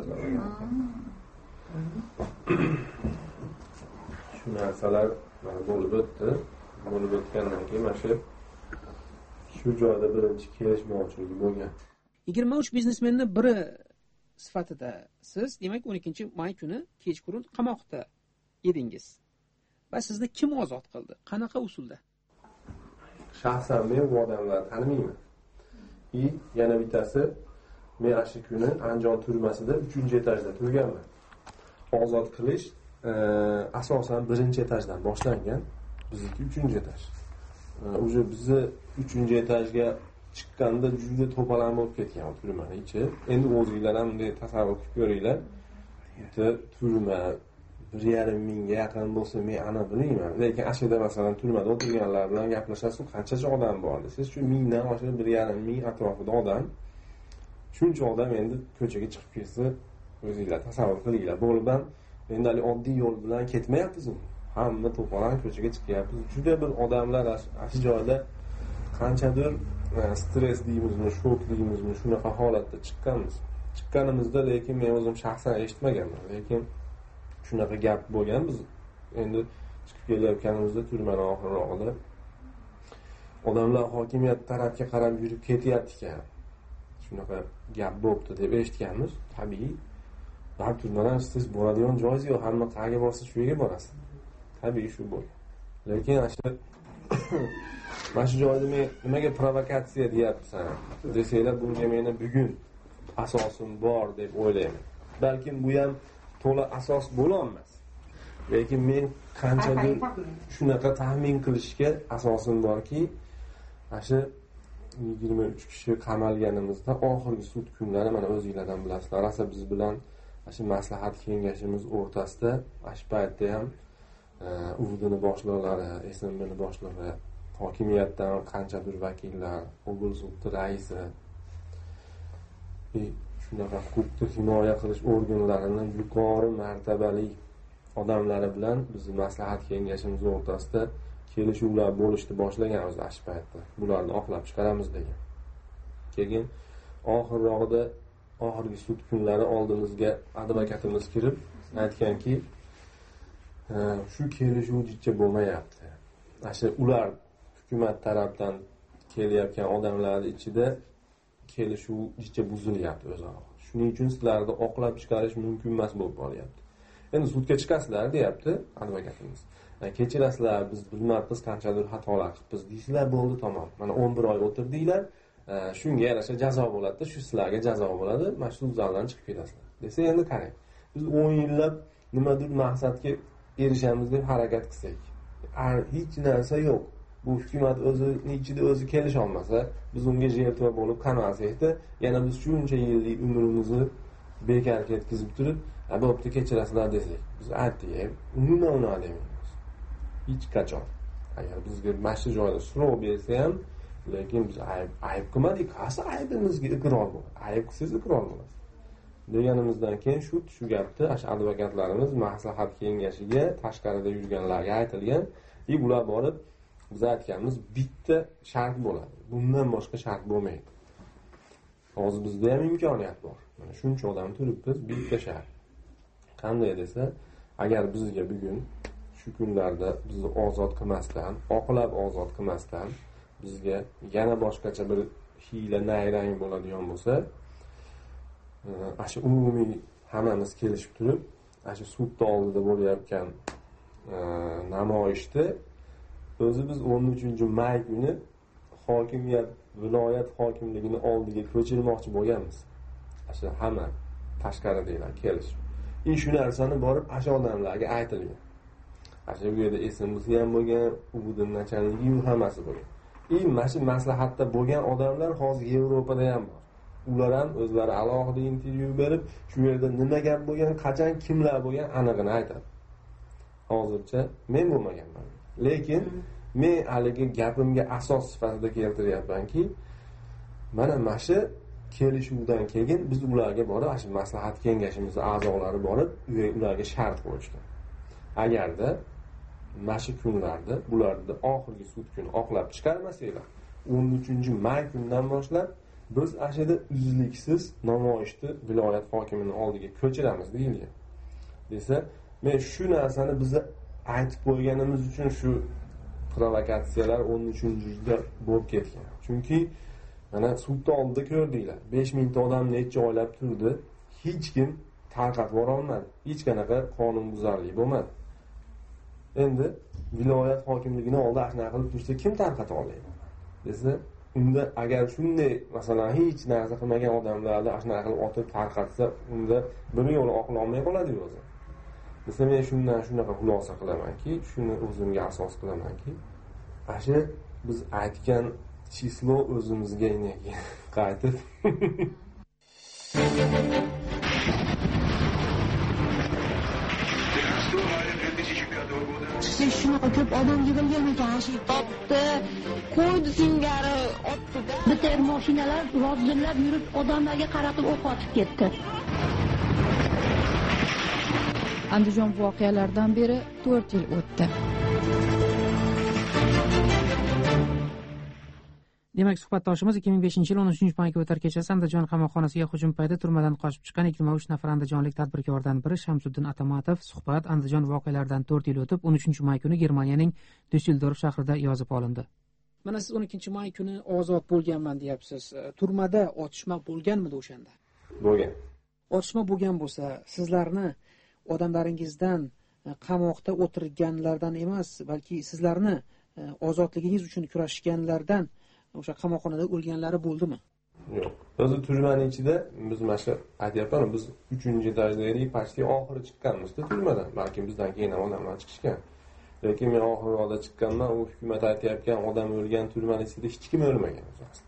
Shu narsalar bo'lib o'tdi. Bo'lib o'tgandan keyin mana shu shu joyda birinchi kelishmovchilik bo'lgan. yigirma uch biznesmenning biri sifatida siz, demak, o'n ikkinchi may kuni kechqurun qamoqda edingiz. Va sizni kim ozod qildi? Qanaqa usulda? Shaxsan men bu odamlarni tanimayman. И yana bittasi, men o'sha kuni Andijon turmasida uchinchi etajda turganman. Ozod qilish asosan birinchi etajdan boshlangan. Bizniki uchinchi etaj. Uje bizni uchinchi etajga chiqqanda juda to'polon bo'lib ketgan turmaning ichi. Endi o'zingizlar ham bunday tasavvur qilib ko'ringlar. Bitta turma bir yarim mingga yaqin bo'lsa, men ana bilmayman. Lekin ashada masalan turmada o'tirganlar bilan gaplashasiz, qanchacha odam bor desiz, shu mingdan oshib bir yarim ming atrofida odam. Shuncha odam endi ko'chaga chiqib ketsa, o'zingizlar tasavvur qilinglar. Bo'lib ham endi oddiy yo'l bilan ketmayapmiz. Hamma to'polon ko'chaga chiqyapmiz. Juda bir odamlar shu joyda qanchadir stress deymizmi, shok deymizmi, shunaqa holatda chiqqanmiz. Chiqqanimizda lekin men o'zim shaxsan eshitmaganman, lekin shunaqa gap bo'lgan. Biz endi chiqib kelayotganimizda turmani oxirrog'ida odamlar hokimiyat tarafga qarab yurib ketyapti ekan. Shunaqa gap bo'pti deb eshitganmiz. Tabiiy, har turmadan siz boradigan joyingiz yo'q, hamma qayerga borsa shu yerga borasiz. Tabiiy shu bo'lgan. Lekin ashta mana shu joyda men nimaga provokatsiya deyapsan desanglar, bunga meni bugun asosim bor deb o'ylayman. Balkim bu ham to'la asos bo'la olmas. Lekin men qanchadir shunaqa taxmin qilishga asosim borki, mana shu yigirma uch kishi qamalganimizda oxirgi sud kunlari mana o'zingizlardan bilasizlar, rosa biz bilan shu maslahat kengashimiz o'rtasida shu paytda ham Urdini boshliqlari, S M Bni boshlig'i, hokimiyatdan qanchadir vakillar, obul sudi raisi, shunaqa huquqni himoya qilish organlarining yuqori martabali odamlari bilan bizning maslahat kengashimiz o'rtasida kelishuvlar bo'lishni boshlagan o'zi shu paytda. Bularni oqlab chiqaramiz degan. Keyin oxirrog'ida oxirgi sud kunlari oldimizga advokatimiz kirib aytganki, shu kelishuv jicha bo'lmayapti. Asha ular hukumat tarafdan kelayotgan odamlarning ichida kelishuv jicha buzilyapti o'zaro. Shuning uchun sizlarni oqlab chiqarish mumkin emas bo'lib qolyapti. Endi sudga chiqasizlar, deyapti advokatimiz. Kechirasizlar, biz bilmayapmiz qanchadir xatolar qilibmiz deysizlar, bo'ldi, tamom. Mana o'n bir oy o'tirdinglar, shunga yarasha jazo bo'ladi, shu sizlarga jazo bo'ladi, mana shu zaldan chiqib ketasizlar. Desa, endi qarang. Biz o'n yillab nimadir maqsadga erishamiz deb harakat qilsak, hech narsa yo'q. bu hukumat o'zini ichida o'zi kelisha olmasa, biz unga jertva bo'lib qamasak-da, yana biz shuncha yillik umrimizni bekor ketkizib turib, "Bo'pti, kechirasizlar" desak, biz aytdik, umuman uni demaymiz. Hech qachon. Agar bizga mashhur joyda so'rov bersa ham, lekin biz ayb ayb qilmadik, qasi aybimizga iqror bo'ladi. Ayb qilsangiz iqror bo'ladi. Deganimizdan keyin shu shu gapni o'sha advokatlarimiz maslahat kengashiga tashqarida yurganlarga aytilgan, "E, ular borib biz aytganmiz, bitta shart bo'ladi. Bundan boshqa shart bo'lmaydi. Hozir bizda ham imkoniyat bor. Mana shuncha odam turibmiz, bitta shart. Qanday desa, agar bizga bugun shu kunlarda bizni ozod qilmasdan, oqlab ozod qilmasdan, bizga yana boshqacha bir hiyla nayrang bo'ladigan bo'lsa, ashu umumiy hammamiz kelishib turib, ashu sudda oldida bo'layotgan namoyishda o'zi biz o'n uchinchi may kuni hokimiyat, viloyat hokimligini oldiga ko'chirmoqchi bo'lganmiz. Ashu hamma tashqaridagilar kelishib. E shu narsani borib ashu odamlarga aytilgan. Ashu bu yerda esimizga ham bo'lgan, ubudim nachalnigi ham hammasi bo'lgan. E mana shu maslahatda bo'lgan odamlar hozir Yevropada ham bor. Ular ham o'zlari alohida intervyu berib, shu yerda nima gap bo'lgan, qachon kimlar bo'lgan aniqini aytadi. Hozircha men bo'lmaganman. Lekin men haligi gapimga asos sifatida keltiryapmanki, mana mana shu kelishuvdan keyin biz ularga borib, shu maslahat kengashimizning a'zolari borib, ularga shart qo'yishdi. Agarda mana shu kunlarda bularni oxirgi sud kuni oqlab chiqarmasanglar, o'n uchinchi may kunidan boshlab biz ashada uzluksiz namoyishni viloyat hokimining oldiga ko'chiramiz deyilgan. Desa, men shu narsani bizni aytib qo'yganimiz uchun shu provokatsiyalar o'n uchinchida bo'lib ketgan. Chunki mana sudda oldida ko'rdinglar, besh mingta odam necha oylab turdi, hech kim tarqatib bora olmadi. Hech qanaqa qonunbuzarlik bo'lmadi. Endi viloyat hokimligining oldida shunaqa qilib tursa kim tarqata oladi? Desa, unda agar shunday masalan hech narsa qilmagan odamlarni shunaqa qilib otib tarqatsa, unda bir yo'l oqila olmay qoladi-ku o'zi. Desa, men shundan shunaqa xulosa qilamanki, shuni o'zimga asos qilamanki, asha biz aytgan chislo o'zimizga inaga qaytib siz shunaqa ko'p odam yig'ilgan ekan, shu topdi, qo'ydi singari, otdi-da. Bitta mashinalar rozdillab yurib, odamlarga qaratib o'q otib ketdi. Andijon voqealaridan beri to'rt yil o'tdi. Demak, suhbatdoshimiz ikki ming beshinchi yil o'n uchinchi mayga o'tar kechasi Andijon qamoqxonasiga hujum payti turmadan qochib chiqqan yigirma uch nafar andijonlik tadbirkordan biri Shamsuddin Atamatov suhbat Andijon voqealaridan to'rt yil o'tib o'n uchinchi may kuni Germaniyaning Düsseldorf shahrida yozib olindi. Mana siz o'n ikkinchi may kuni ozod bo'lganman deyapsiz. Turmada otishma bo'lganmidi o'shanda? Bo'lgan. Otishma bo'lgan bo'lsa, sizlarni odamlaringizdan qamoqda o'tirganlardan emas, balki sizlarni ozodligingiz uchun kurashganlardan o'sha qamoqxonada o'lganlari bo'ldimi? Yo'q. O'zi turmaning ichida biz mana shu aytyapman, biz uchinchi darajadagi pastga oxiri chiqqanmiz-da turmadan. Balki bizdan keyin ham odamlar chiqishgan. Lekin men oxirida chiqqanman, u hukumat aytayotgan odam o'lgan turmaning ichida hech kim o'lmagan o'zi.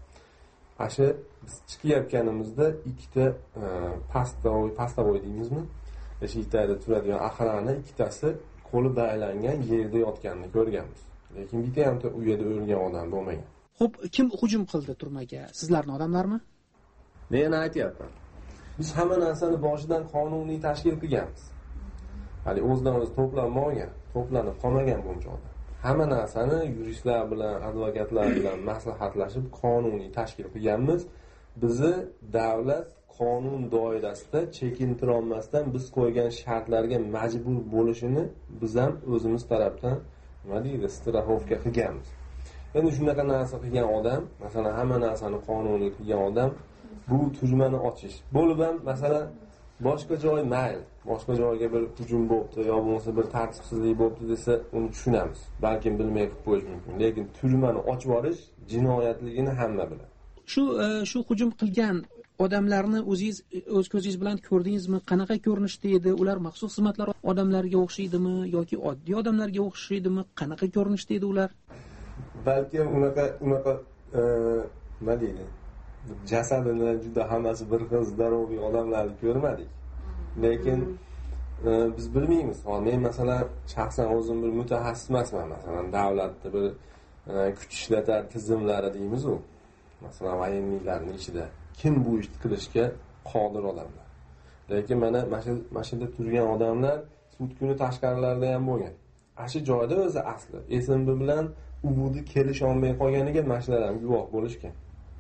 Asha biz chiqayotganimizda ikkita pastovoy, pastovoy deymizmi? Eshikda turadigan axrani ikkitasi qo'li bog'langan yerda yotganini ko'rganmiz. Lekin bitta ham u yerda o'lgan odam bo'lmagan. Xo'p, kim hujum qildi turmaga? Sizlarning odamlarmi? Men aytayapman. Biz hamma narsani boshidan qonuniy tashkil qilganmiz. Hali o'zidan o'zi to'planmagan, to'planib qolmagan buncha odam. Hamma narsani yuristlar bilan, advokatlar bilan maslahatlashib qonuniy tashkil qilganmiz. Bizni davlat qonun doirasida chekintira olmasdan biz qo'ygan shartlarga majbur bo'lishini biz ham o'zimiz tarafdan nima deydi, strafovka qilganmiz. Endi shunaqa narsa qilgan odam, masalan, hamma narsani qonuniy qilgan odam bu turmani ochish. Bo'lib ham masalan boshqa joy mayl, boshqa joyga bir hujum bo'libdi yo bo'lmasa bir tartibsizlik bo'libdi desa, uni tushunamiz. Balki bilmay qilib qo'yish mumkin. Lekin turmani ochib yuborish jinoyatligini hamma biladi. Shu shu hujum qilgan odamlarni o'zingiz o'z ko'zingiz bilan ko'rdingizmi? Qanaqa ko'rinishda edi? Ular maxsus xizmatlar odamlarga o'xshaydimi yoki oddiy odamlarga o'xshaydimi? Qanaqa ko'rinishda edi ular? balki unaqa unaqa nima deydi, jasadini juda hammasi bir xil zdaroviy odamlarni ko'rmadik. Lekin biz bilmaymiz. Men masalan shaxsan o'zim bir mutaxassis emasman. Masalan davlatda bir kuch ishlatar tizimlari deymiz-ku. Masalan voyinliklarning ichida kim bu ishni qilishga qodir odamlar. Lekin mana mana shunda turgan odamlar sud kuni tashqarilarda ham bo'lgan. Ashi joyda o'zi asli esimbi bilan uvudi kelisha olmay qolganiga mashlar ham guvoh bo'lishgan.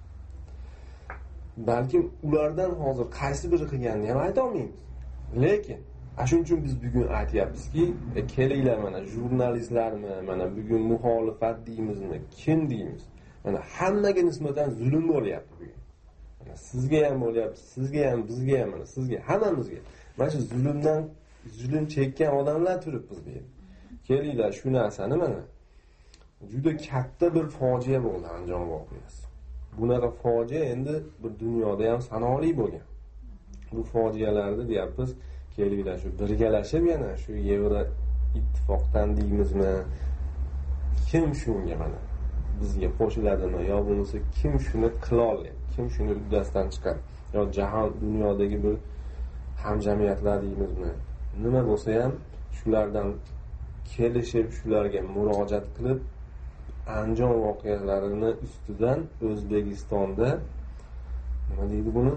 Balkim ulardan hozir qaysi biri qilganini ham ayta olmaymiz. Lekin shuning uchun biz bugun aytyapmizki, kelinglar mana jurnalistlarmi, mana bugun muxolifat deymizmi, kim deymiz? Mana hammaga nisbatan zulm bo'lyapti bugun. Mana sizga ham bo'lyapti, sizga ham, bizga ham, mana sizga, hammamizga. Mana shu zulmdan zulm chekkan odamlar turibmiz bu yerda. Kelinglar shu narsani mana juda katta bir fojia bo'ldi Andijon voqeasi. Bunaqa fojia endi bir dunyoda ham sanoqli bo'lgan. Bu fojialarni deyapmiz, kelinglar shu birgalashib yana shu Yevro ittifoqdan deymizmi, kim shunga mana bizga qo'shiladimi yo bo'lmasa kim shuni qila oladi, kim shuni uddasidan chiqadi, yo jahon dunyodagi bir hamjamiyatlar deymizmi, nima bo'lsa ham shulardan kelishib shularga murojaat qilib Andijon voqealarini ustidan O'zbekistonda nima deydi buni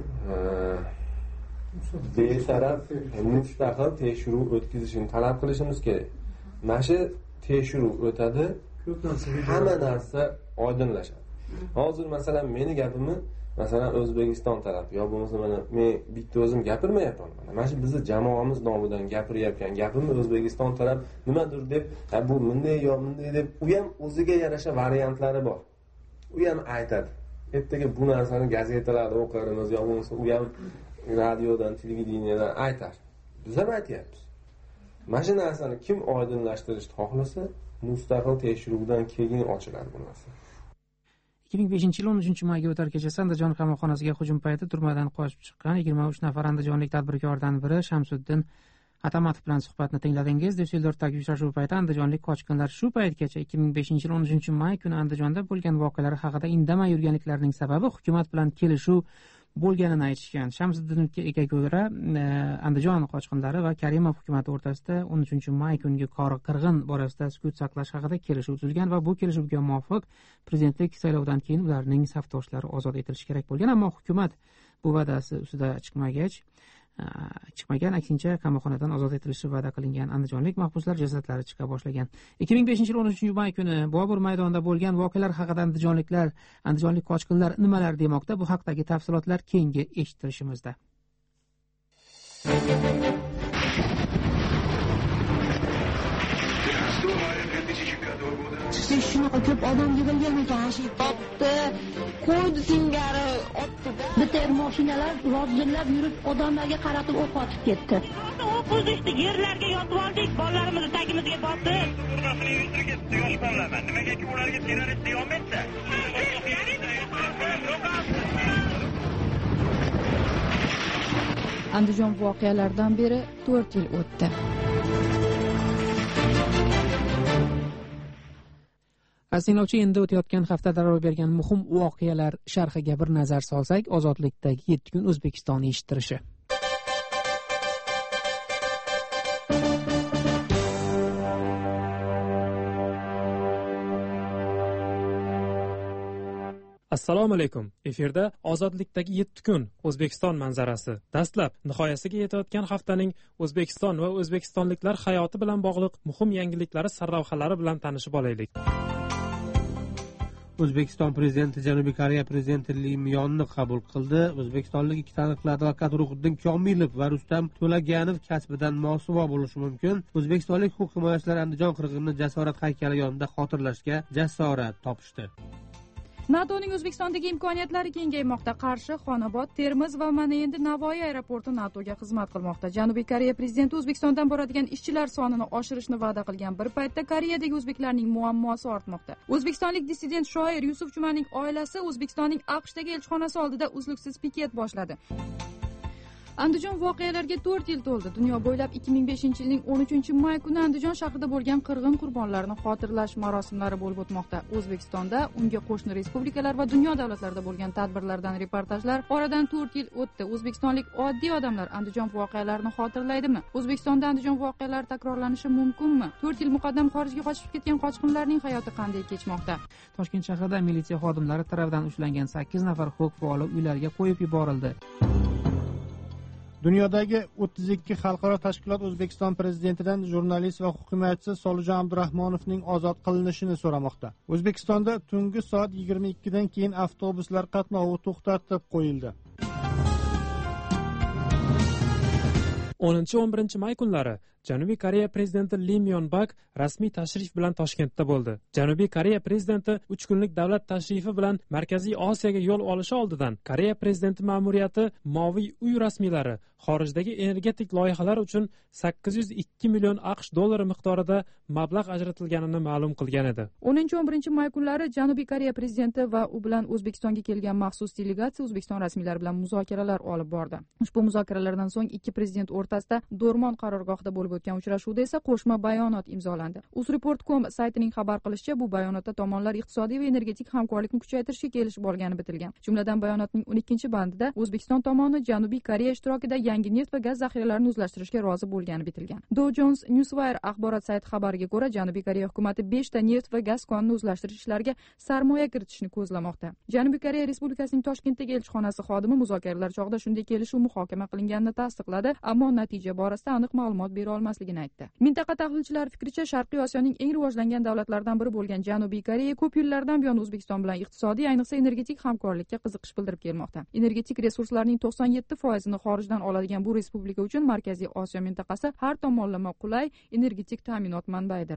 betaraf mustaqil tekshiruv o'tkazishini talab qilishimiz kerak. Mana shu tekshiruv o'tadi, hamma narsa oydinlashadi. Hozir masalan meni gapimni masalan O'zbekiston tarafi yo bo'lmasa mana men bitta o'zim gapirmayapman. Mana shu bizni jamoamiz nomidan gapirayotgan gapimni O'zbekiston taraf nimadir deb, ha bu bunday yo bunday deb u ham o'ziga yarasha variantlari bor. U ham aytadi. Ertaga bu narsani gazetalarda o'qirimiz yo bo'lmasa u ham radiodan, televideniyadan aytar. Biz ham aytyapmiz. Mana shu narsani kim oydinlashtirishni xohlasa, mustaqil tekshiruvdan keyin ochiladi bu narsa. ikki ming beshinchi yil o'n uchinchi mayga o'tar kechasi Andijon qamoqxonasiga hujum payti turmadan qochib chiqqan yigirma uch nafar andijonlik tadbirkordan biri Shamsuddin Atamatov bilan suhbatni tingladingiz. Düsseldorfdagi uchrashuv payti andijonlik qochqinlar shu paytgacha ikki ming beshinchi yil o'n uchinchi may kuni Andijonda bo'lgan voqealar haqida indamay yurganliklarining sababi hukumat bilan kelishuv bo'lganini aytishgan. Shamsuddinovga ko'ra, Andijon qochqinlari va Karimov hukumati o'rtasida o'n uchinchi may kungi qirg'in borasida sukut saqlash haqida kelishuv tuzilgan va bu kelishuvga muvofiq prezidentlik saylovidan keyin ularning safdoshlari ozod etilishi kerak bo'lgan, ammo hukumat bu va'dasi ustida chiqmagach, chiqmagan, aksincha qamoqxonadan ozod etilishi va'da qilingan andijonlik mahbuslar jasadlari chiqa boshlagan. ikki ming beshinchi yil o'n uchinchi may kuni Bobur maydonida bo'lgan voqealar haqida andijonliklar, andijonlik qochqinlar nimalar demoqda? Bu haqdagi tafsilotlar keyingi eshittirishimizda. Siz shunaqa ko'p odam yig'ilgan ekan, shu topdi, qo'ydi singari otdi-da. Bitta mashinalar ro'zillab yurib, odamlarga qaratib o'q otib ketdi. O'q uzishdi, yerlarga yotib oldik, bolalarimizni tagimizga bosdi. Urmasini yuztirib ketdi, yosh bolalar. Nimagaki ularga terrorist davom etdi? Andijon voqealaridan beri to'rt yil o'tdi. Asinglovchi, endi o'tayotgan haftada ro'y bergan muhim voqealar sharhiga bir nazar solsak, ozodlikdagi yetti kun O'zbekistonni eshittirishi. Assalomu alaykum. Efirda ozodlikdagi yetti kun O'zbekiston manzarasi. Dastlab nihoyasiga yetayotgan haftaning O'zbekiston va o'zbekistonliklar hayoti bilan bog'liq muhim yangiliklari sarlavhalari bilan tanishib olaylik. O'zbekiston prezidenti Janubiy Koreya prezidenti Lee Myonni qabul qildi. O'zbekistonlik ikki taniqli advokat Ruhiddin Komilov va Rustam To'laganov kasbidan mosuvo bo'lishi mumkin. O'zbekistonlik huquq himoyachilar Andijon qirg'inini jasorat haykali yonida xotirlashga jasorat topishdi. NATOning O'zbekistondagi imkoniyatlari kengaymoqda. Qarshi, Xonobod, Termiz va mana endi Navoiy aeroporti NATOga xizmat qilmoqda. Janubiy Koreya prezidenti O'zbekistondan boradigan ishchilar sonini oshirishni va'da qilgan bir paytda Koreyadagi o'zbeklarning muammosi ortmoqda. O'zbekistonlik dissident shoir Yusuf Jumanning oilasi O'zbekistonning AQShdagi elchixonasi oldida uzluksiz piket boshladi. Andijon voqealariga to'rt yil to'ldi. Dunyo bo'ylab ikki ming beshinchi yilning o'n uchinchi may kuni Andijon shahrida bo'lgan qirg'in qurbonlarini xotirlash marosimlari bo'lib o'tmoqda. O'zbekistonda unga qo'shni respublikalar va dunyo davlatlarida bo'lgan tadbirlardan reportajlar. Oradan to'rt yil o'tdi. O'zbekistonlik oddiy odamlar Andijon voqealarini xotirlaydimi? O'zbekistonda Andijon voqealari takrorlanishi mumkinmi? to'rt yil muqaddam xorijga qochib ketgan qochqinlarning hayoti qanday kechmoqda? Toshkent shahrida militsiya xodimlari tomonidan ushlangan sakkiz nafar huquq faoli uylariga qo'yib yuborildi. Dunyodagi o'ttiz ikki xalqaro tashkilot O'zbekiston prezidentidan jurnalist va huquq himoyachisi Solijon Abdurahmonovning ozod qilinishini so'ramoqda. O'zbekistonda tungi soat yigirma ikkidan keyin avtobuslar qatnovi to'xtatib qo'yildi. o'ninchi o'n birinchi may kunlari Janubiy Koreya prezidenti Lim Yon Bak rasmiy tashrif bilan Toshkentda bo'ldi. Janubiy Koreya prezidenti uch kunlik davlat tashrifi bilan Markaziy Osiyoga yo'l olishi oldidan Koreya prezidenti ma'muriyati Moviy uy rasmiylari xorijdagi energetik loyihalar uchun sakkiz yuz ikki million AQSh dollari miqdorida mablag' ajratilganini ma'lum qilgan edi. o'ninchi o'n birinchi may kunlari Janubiy Koreya prezidenti va u bilan O'zbekistonga kelgan maxsus delegatsiya O'zbekiston rasmiylari bilan muzokaralar olib bordi. Ushbu muzokaralardan so'ng ikki prezident o'rtasida Do'rmon qarorgohida bo'lib o'tgan uchrashuvda esa qo'shma bayonot imzolandi. uzreport dot com saytining xabar qilishicha, bu bayonotda tomonlar iqtisodiy va energetik hamkorlikni kuchaytirishga kelishib olgani bitilgan. Jumladan bayonotning o'n ikkinchi bandida O'zbekiston tomoni Janubiy Koreya ishtirokida yangi neft va gaz zaxiralarini o'zlashtirishga rozi bo'lgani bitilgan. Dow Jones Newswire axborot sayti xabariga ko'ra, Janubiy Koreya hukumatı besh ta neft va gaz konini o'zlashtirish ishlariga sarmoya kiritishni ko'zlamoqda. Janubiy Koreya Respublikasining Toshkentdagi elchixonasi xodimi muzokaralar chog'ida shunday kelishuv muhokama qilinganini tasdiqladi, ammo natija borasida aniq ma'lumot bera olmasligini aytdi. Mintaqa tahlilchilari fikricha, Sharqiy Osiyoning eng rivojlangan davlatlaridan biri bo'lgan Janubiy Koreya ko'p yillardan buyon O'zbekiston bilan iqtisodiy, ayniqsa energetik hamkorlikka qiziqish bildirib kelmoqda. Energetik resurslarning to'qson yetti foizini xorijdan oladigan bu respublika uchun Markaziy Osiyo mintaqasi har tomonlama qulay energetik ta'minot manbaidir.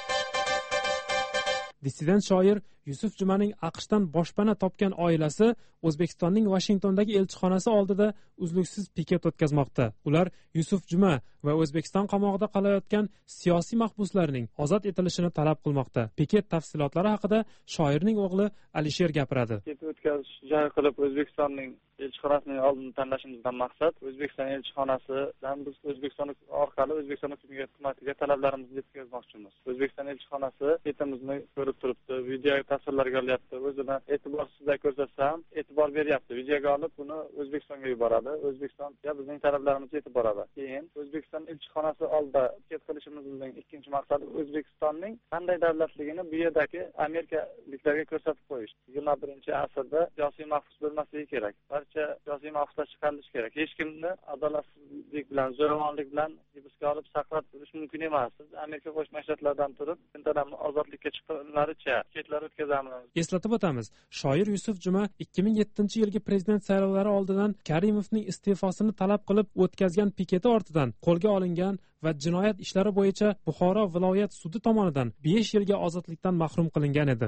Dissident shoir Yusuf Jumaning AQShdan boshpana topgan oilasi O'zbekistonning Washingtondagi elchixonasi oldida uzluksiz piket o'tkazmoqda. Ular Yusuf Juma va O'zbekiston qamoqida qolayotgan siyosiy mahbuslarning ozod etilishini talab qilmoqda. Piket tafsilotlari haqida shoirning o'g'li Alisher gapiradi. Piket o'tkazish jang qilib O'zbekistonning elchixonasining oldini tanlashimizdan maqsad O'zbekiston elchixonasidan biz O'zbekiston orqali O'zbekiston hukumatiga talablarimizni yetkazmoqchimiz. O'zbekiston elchixonasi ketimizni ko'rib turibdi, video tasvirlarga olyapti. O'zini e'tiborsizda ko'rsatsam, e'tibor beryapti. Videoga olib buni O'zbekistonga yuboradi. O'zbekistonga bizning talablarimizni yetib boradi. Keyin O'zbekiston elchixonasi oldida piket qilishimizning ikkinchi maqsadi O'zbekistonning qanday davlatligini bu yerdagi amerikaliklarga ko'rsatib qo'yish. yigirma birinchi asrda siyosiy mahbus bo'lmasligi kerak. Barcha siyosiy mahbuslar chiqarilishi kerak. Hech kimni adolatsizlik bilan, zo'ravonlik bilan hibsga olib saqlab turish mumkin emas. Biz Amerika Qo'shma Shtatlardan turib, intadan ozodlikka chiqqanlaricha ketlar o'tkazamiz. Eslatib o'tamiz, shoir Yusuf Juma ikki ming yettinchi yilgi prezident saylovlari oldidan Karimovning iste'fosini talab qilib o'tkazgan piketi ortidan qo'lga olingan va jinoyat ishlari bo'yicha Buxoro viloyat sudi tomonidan besh yilga ozodlikdan mahrum qilingan edi.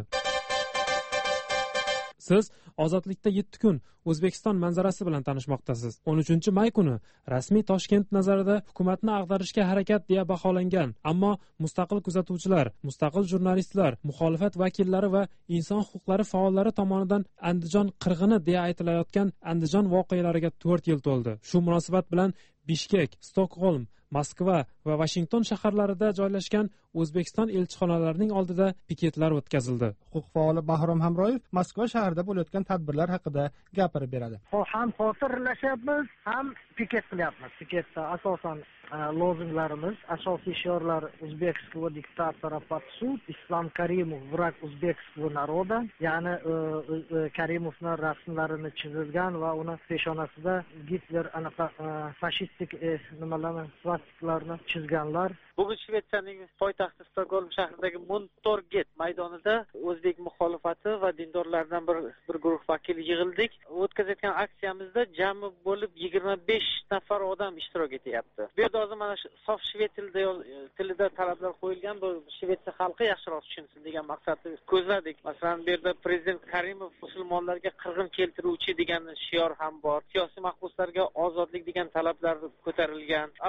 Siz ozodlikda yetti kun O'zbekiston manzarasi bilan tanishmoqdasiz. o'n uchinchi may kuni rasmiy Toshkent nazarida hukumatni ag'darishga harakat deya baholangan, ammo mustaqil kuzatuvchilar, mustaqil jurnalistlar, muxolifat vakillari va inson huquqlari faollari tomonidan Andijon qirg'ini deya aytilayotgan Andijon voqealariga to'rt yil to'ldi. Shu munosabat bilan Bishkek, Stokgolm, Moskva va Washington shaharlarida joylashgan O'zbekiston elchixonalarining oldida piketlar o'tkazildi. Huquq faoli Bahrom Hamroyev Moskva shahrida bo'layotgan tadbirlar haqida gapirib beradi. Ham xotirlashyapmiz, ham piket qilyapmiz. Piketda asosan lozunglarimiz, asosiy shiorlar O'zbekiston diktatora под суд, Islom Karimov vrag o'zbekiston naroda, ya'ni Karimovning rasmlarini chizilgan va uni peshonasida Gitler anaqa fashistik nimalarni, svastikalarni chizganlar. Bugun Shvetsiyaning poytaxti Stokgolm shahridagi Montorget maydonida o'zbek muxolifati va dindorlardan bir bir guruh vakil yig'ildik. O'tkazayotgan aksiyamizda jami bo'lib yigirma besh nafar odam ishtirok etyapti. Bu yerda hozir mana shu sof shved tilida tilida talablar qo'yilgan, bu Shvetsiya xalqi yaxshiroq tushunsin degan maqsadni ko'zladik. Masalan, bu yerda prezident Karimov musulmonlarga qirg'in keltiruvchi degan shior ham bor. Siyosiy mahbuslarga ozodlik degan talablar ko'tarilgan. Asosiy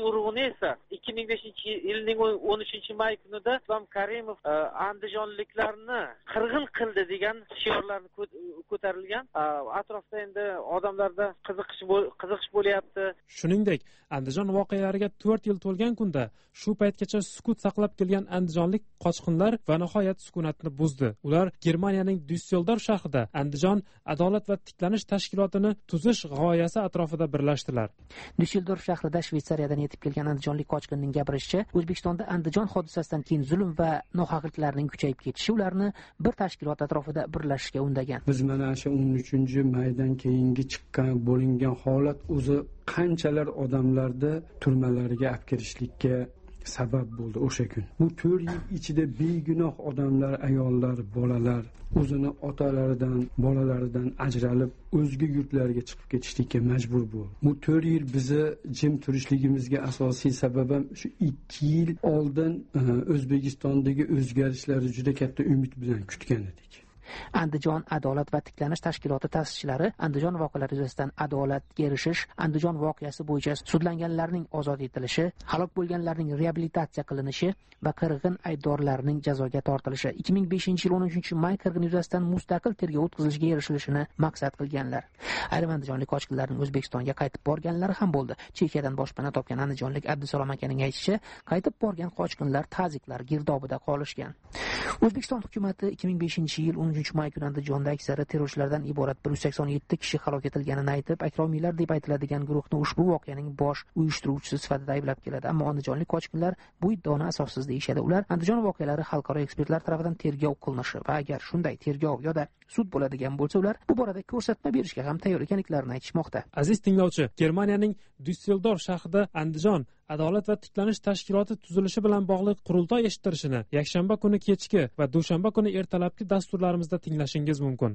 urug'ini esa ikki ming beshinchi yilning o'n uchinchi may kunida Islom Karimov andijonliklarni qirg'in qildi degan shiorlarni ko'tarilgan. Atrofda endi odamlarda qiziqish qiziqish bo'lyapti. Shuningdek, Andijon voqealariga to'rt yil to'lgan kunda shu paytgacha sukut saqlab kelgan andijonlik qochqinlar va nihoyat sukunatni buzdi. Ular Germaniyaning Düsseldorf shahrida Andijon adolat va tiklanish tashkilotini tuzish g'oyasi atrofida birlashdilar. Düsseldorf shahrida Shveysariyadan yetib kelgan andijonlik qochqinning gapirishicha, O'zbekistonda Andijon hodisasidan keyin zulm va nohaqliklarning kuchayib ketishi ularni bir tashkilot atrofida birlashishga undagan. Biz mana shu o'n uchinchi maydan keyingi chiqqan bo'lingan holat o'zi qanchalar odamlarni turmalarga olib kirishlikka sabab bo'ldi o'sha kun. Bu to'rt yil ichida begunoh odamlar, ayollar, bolalar o'zini otalaridan, bolalaridan ajralib o'zga yurtlarga chiqib ketishlikka majbur bo'ldi. Bu to'rt yil bizni jim turishligimizga asosiy sabab ham shu ikki yil oldin O'zbekistondagi o'zgarishlarni juda katta umid bilan kutgan edik. Andijon adolat va tiklanish tashkiloti ta'sischilari Andijon voqealari yuzasidan adolatga erishish, Andijon voqeasi bo'yicha sudlanganlarning ozod etilishi, halok bo'lganlarning reabilitatsiya qilinishi va qirg'in aybdorlarning jazoga tortilishi, ikki ming beshinchi yil o'n uchinchi may qirg'ini yuzasidan mustaqil tergov o'tkazilishiga erishilishini maqsad qilganlar. Ayrim andijonlik qochqinlarning O'zbekistonga qaytib borganlari ham bo'ldi. Chekiyadan boshpana topgan andijonlik Abdusalom akaning aytishicha, qaytib borgan qochqinlar tazyiqlar girdobida qolishgan. O'zbekiston hukumatı ikki ming beshinchi yil o'n uchinchi may kuni Andijonda aksari terrorchilardan iborat bir yuz sakson yetti kishi halok etilganini aytib, akromiylar deb aytiladigan guruhni ushbu voqeaning bosh uyushtiruvchisi sifatida ayblab keladi. Ammo andijonlik qochqinlar bu iddaoni asossiz deyishadi. Ular Andijon voqealari xalqaro ekspertlar tomonidan tergov qilinishi va agar shunday tergov yoda sud bo'ladigan bo'lsa, ular bu borada ko'rsatma berishga ham tayyor ekanliklarini aytishmoqda. Aziz tinglovchi, Germaniyaning Düsseldorf shahrida Andijon adolat va tiklanish tashkiloti tuzilishi bilan bog'liq qurultoy eshittirishini yakshanba kuni kechki va dushanba kuni ertalabki dasturlarimizda tinglashingiz mumkin.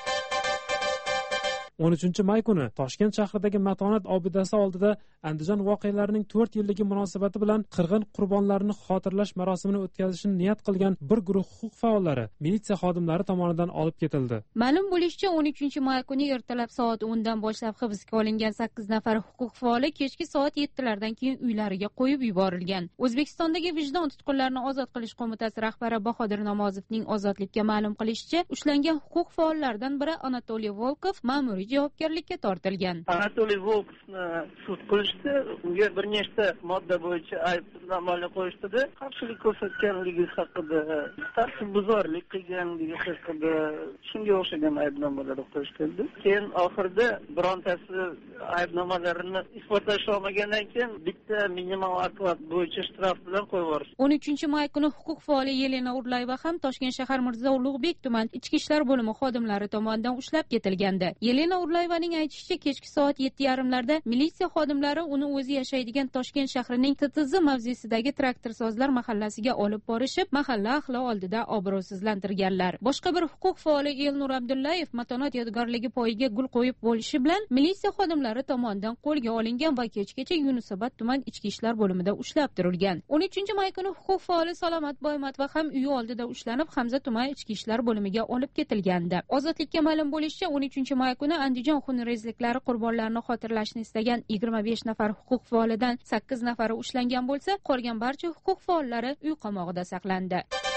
o'n uchinchi may kuni Toshkent shahridagi Matonat obidasi oldida Andijon voqealarining to'rt yilligi munosabati bilan qirg'in qurbonlarini xotirlash marosimini o'tkazishni niyat qilgan bir guruh huquq faollari militsiya xodimlari tomonidan olib ketildi. Ma'lum bo'lishicha, o'n uchinchi may kuni ertalab soat o'ndan boshlab hibsga olingan sakkiz nafar huquq faoli kechki soat yettilardan keyin uylariga qo'yib yuborilgan. O'zbekistondagi Vijdon tutqunlarini ozod qilish qo'mitasi rahbari Bahodir Namozovning ozodlikka ma'lum qilishicha, ushlangan huquq faollaridan biri Anatoliy Volkov ma'muriy javobgarlikka tortilgan. Anatoliy Volkovni sud qilishdi, unga bir nechta modda bo'yicha aybnomalar qo'yishdi. Qarshilik ko'rsatganligi haqida, tartibbuzarlik qilganligi haqida shunga o'xshagan aybnomalar qo'yishdi. Keyin oxirida birontasi aybnomalarini isbotlash olmagandan keyin bitta minimal oqbat bo'yicha shtraf bilan qo'yib yuborishdi. o'n uchinchi may kuni huquq faoli Yelena Urlayeva ham Toshkent shahar Mirzo Ulug'bek tuman ichki ishlar bo'limi xodimlari tomonidan ushlab ketilgandi. Yelena Urlayevaning aytishicha, kechki soat yetti yarimlarda militsiya xodimlari uni o'zi yashaydigan Toshkent shahrining T T Z mavzesidagi traktorsozlar mahallasiga olib borishib, mahalla ahli oldida obro'sizlantirganlar. Boshqa bir huquq faoli Elnur Abdullayev Matonat yodgorligi poyiga gul qo'yib bo'lishi bilan militsiya xodimlari tomonidan qo'lga olingan va kechgacha Yunusobod tuman ichki ishlar bo'limida ushlab turilgan. o'n uchinchi may kuni huquq faoli Salomat Boymatova ham uyi oldida ushlanib, Hamza tuman ichki ishlar bo'limiga olib ketilgandi. Ozodlikka ma'lum bo'lishicha, o'n uchinchi may kuni Andijon xunrezliklari qurbonlarini xotirlashni istagan yigirma besh nafar huquq faolidan sakkiz nafari ushlangan bo'lsa, qolgan barcha huquq faollari uy qamog'ida saqlandi.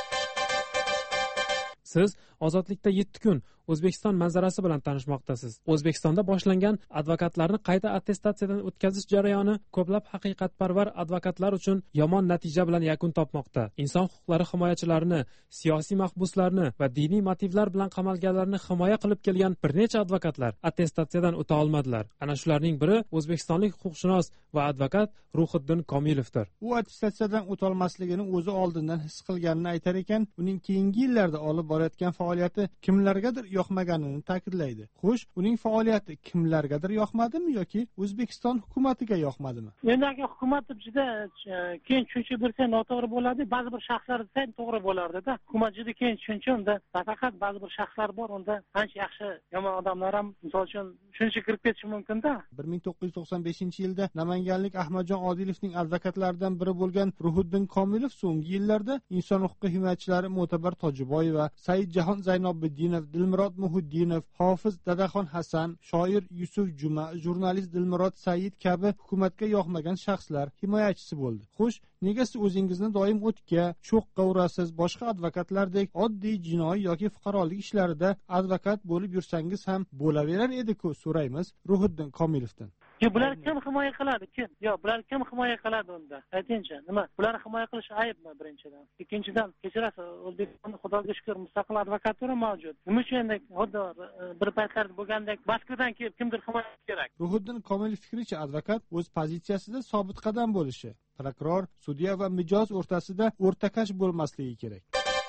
Siz ozodlikda yetti kun O'zbekiston manzarasi bilan tanishmoqdasiz. O'zbekistonda boshlangan advokatlarni qayta attestatsiyadan o'tkazish jarayoni ko'plab haqiqatparvar advokatlar uchun yomon natija bilan yakun topmoqda. Inson huquqlari himoyachilarini, siyosiy mahbuslarni va diniy motivlar bilan qamalganlarni himoya qilib kelgan bir necha advokatlar attestatsiyadan o'ta olmadilar. Ana shularning biri o'zbekistonlik huquqshunos va advokat Ruhiddin Komilovdir. U attestatsiyadan o'ta olmasligini o'zi oldindan his qilganini aytar ekan, uning keyingi yillarda olib borayotgan faoliyati kimlargadir yoqmaganini ta'kidlaydi. Xo'sh, uning faoliyati kimlargadir yoqmadimi yoki O'zbekiston hukumatiga yoqmadimi? Endi agar hukumat juda keyin tushuncha bersa noto'g'ri bo'ladi, ba'zi bir shaxslar desa to'g'ri bo'lardi-da. Hukumat juda keyin tushuncha, unda faqat ba'zi bir shaxslar bor, unda ancha yaxshi yomon odamlar ham, misol uchun shuncha kirib ketishi mumkinda. bir ming to'qqiz yuz to'qson beshinchi yilda namanganlik Ahmadjon Odilovning advokatlaridan biri bo'lgan Ruhiddin Komilov so'nggi yillarda inson huquqi himoyachilari Mo'tabar Tojiboyeva, Saidjahon Zaynobiddinov, Dilmurod Muhiddinov, Hofiz Dadaxon Hasan, shoir Yusuf Juma, jurnalist Dilmurod Said kabi hukumatga yoqmagan shaxslar himoyachisi bo'ldi. Xo'sh, nega siz o'zingizni doim o'tga, cho'qqa urasiz? Boshqa advokatlardek oddiy jinoiy yoki fuqarolik ishlarida advokat bo'lib yursangiz ham bo'laverar edi-ku, so'raymiz Ruhiddin Komilovdan. Yo, bular kim himoya qiladi? Kim? Yo, bular kim himoya qiladi unda? Aytingchi, nima? Bularni himoya qilish aybmi birinchidan? Ikkinchidan, kechirasiz, O'zbekistonda Xudoga shukr mustaqil advokatura mavjud. Nima uchun endi xuddi bir paytlar bo'lgandek Moskvadan kelib kimdir himoya kerak? Ruhiddin Komilov fikricha, advokat o'z pozitsiyasida sobit qadam bo'lishi, prokuror, sudya va mijoz o'rtasida o'rtakash bo'lmasligi kerak.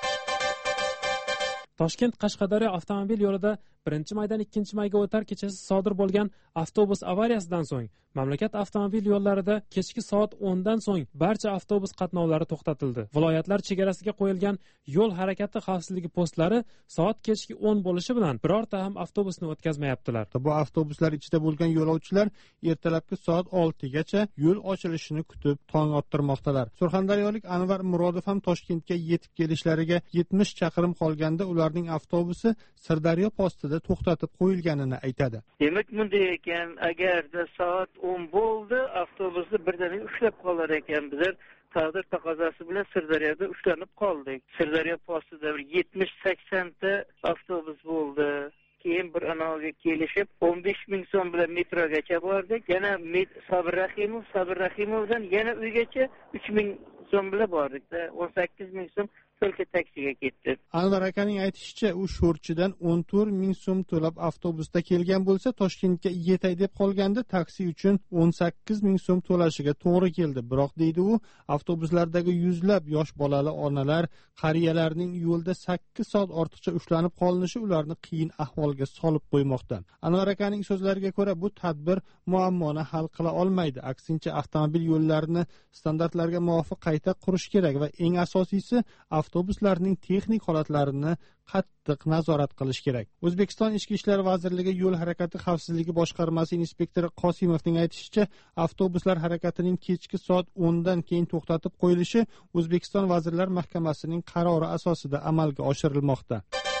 Toshkent Qashqadaryo avtomobil yo'lida birinchi maydan ikkinchi mayga o'tar kechasi sodir bo'lgan avtobus avariyasidan so'ng mamlakat avtomobil yo'llarida kechki soat o'ndan so'ng barcha avtobus qatnovlari to'xtatildi. Viloyatlar chegarasiga qo'yilgan yo'l harakati xavfsizligi postlari soat kechki o'n bo'lishi bilan birorta ham avtobusni o'tkazmayaptilar. Bu avtobuslar ichida bo'lgan yo'lovchilar ertalabki soat oltigacha yo'l ochilishini kutib tong ottirmoqdalar. Surxondaryolik Anvar Murodov ham Toshkentga yetib kelishlariga yetmish chaqirim qolganda ularning avtobusi Sirdaryo postida to'xtatib qo'yilganini aytadi. Demak, bunday ekan, agarda soat o'n bo'ldi, avtobusni birdan ushlab qolar ekan. Bizlar taqdir taqozosi bilan Sirdaryoda ushlanib qoldik. Sirdaryo postida yetmish sakson ta avtobus bo'ldi. Keyin bir anaga kelishib o'n besh ming so'm bilan metrogacha bordik. Yana Sabir Rahimov, Sabir Rahimovdan yana uygacha uch ming so'm bilan bordik-da. o'n sakkiz ming so'm To'lka taksiga ketdi. Anvar akaning aytishicha, u Sho'rchidan o'n to'rt ming so'm to'lab avtobusda kelgan bo'lsa, Toshkentga yetay deb qolganda taksi uchun o'n sakkiz ming so'm to'lashiga to'g'ri keldi. Biroq deydi u, avtobuslardagi yuzlab yosh bolali onalar, qariyalarning yo'lda sakkiz soat ortiqcha ushlanib qolinishi ularni qiyin ahvolga solib qo'ymoqda. Anvar akaning so'zlariga ko'ra, bu tadbir muammoni hal qila olmaydi. Aksincha, avtomobil yo'llarini standartlarga muvofiq qayta qurish kerak va eng asosiysi avtobuslarning texnik holatlarini qattiq nazorat qilish kerak. O'zbekiston Ichki ishlar vazirligi yo'l harakati xavfsizligi boshqarmasi inspektori Qosimovning aytishicha, avtobuslar harakatining kechki soat o'ndan keyin to'xtatib qo'yilishi O'zbekiston Vazirlar Mahkamasining qarori asosida amalga oshirilmoqda.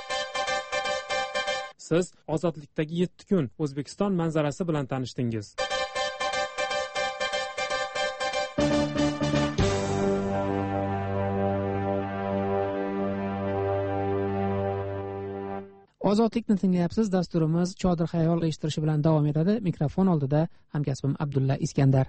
Siz ozodlikdagi yetti kun O'zbekiston manzarasi bilan tanishdingiz. Ozodlikni tinglayapsiz. Dasturimiz Chodir xayol eshittirishi bilan davom etadi. Mikrofon oldida hamkasbim Abdulla Iskandar.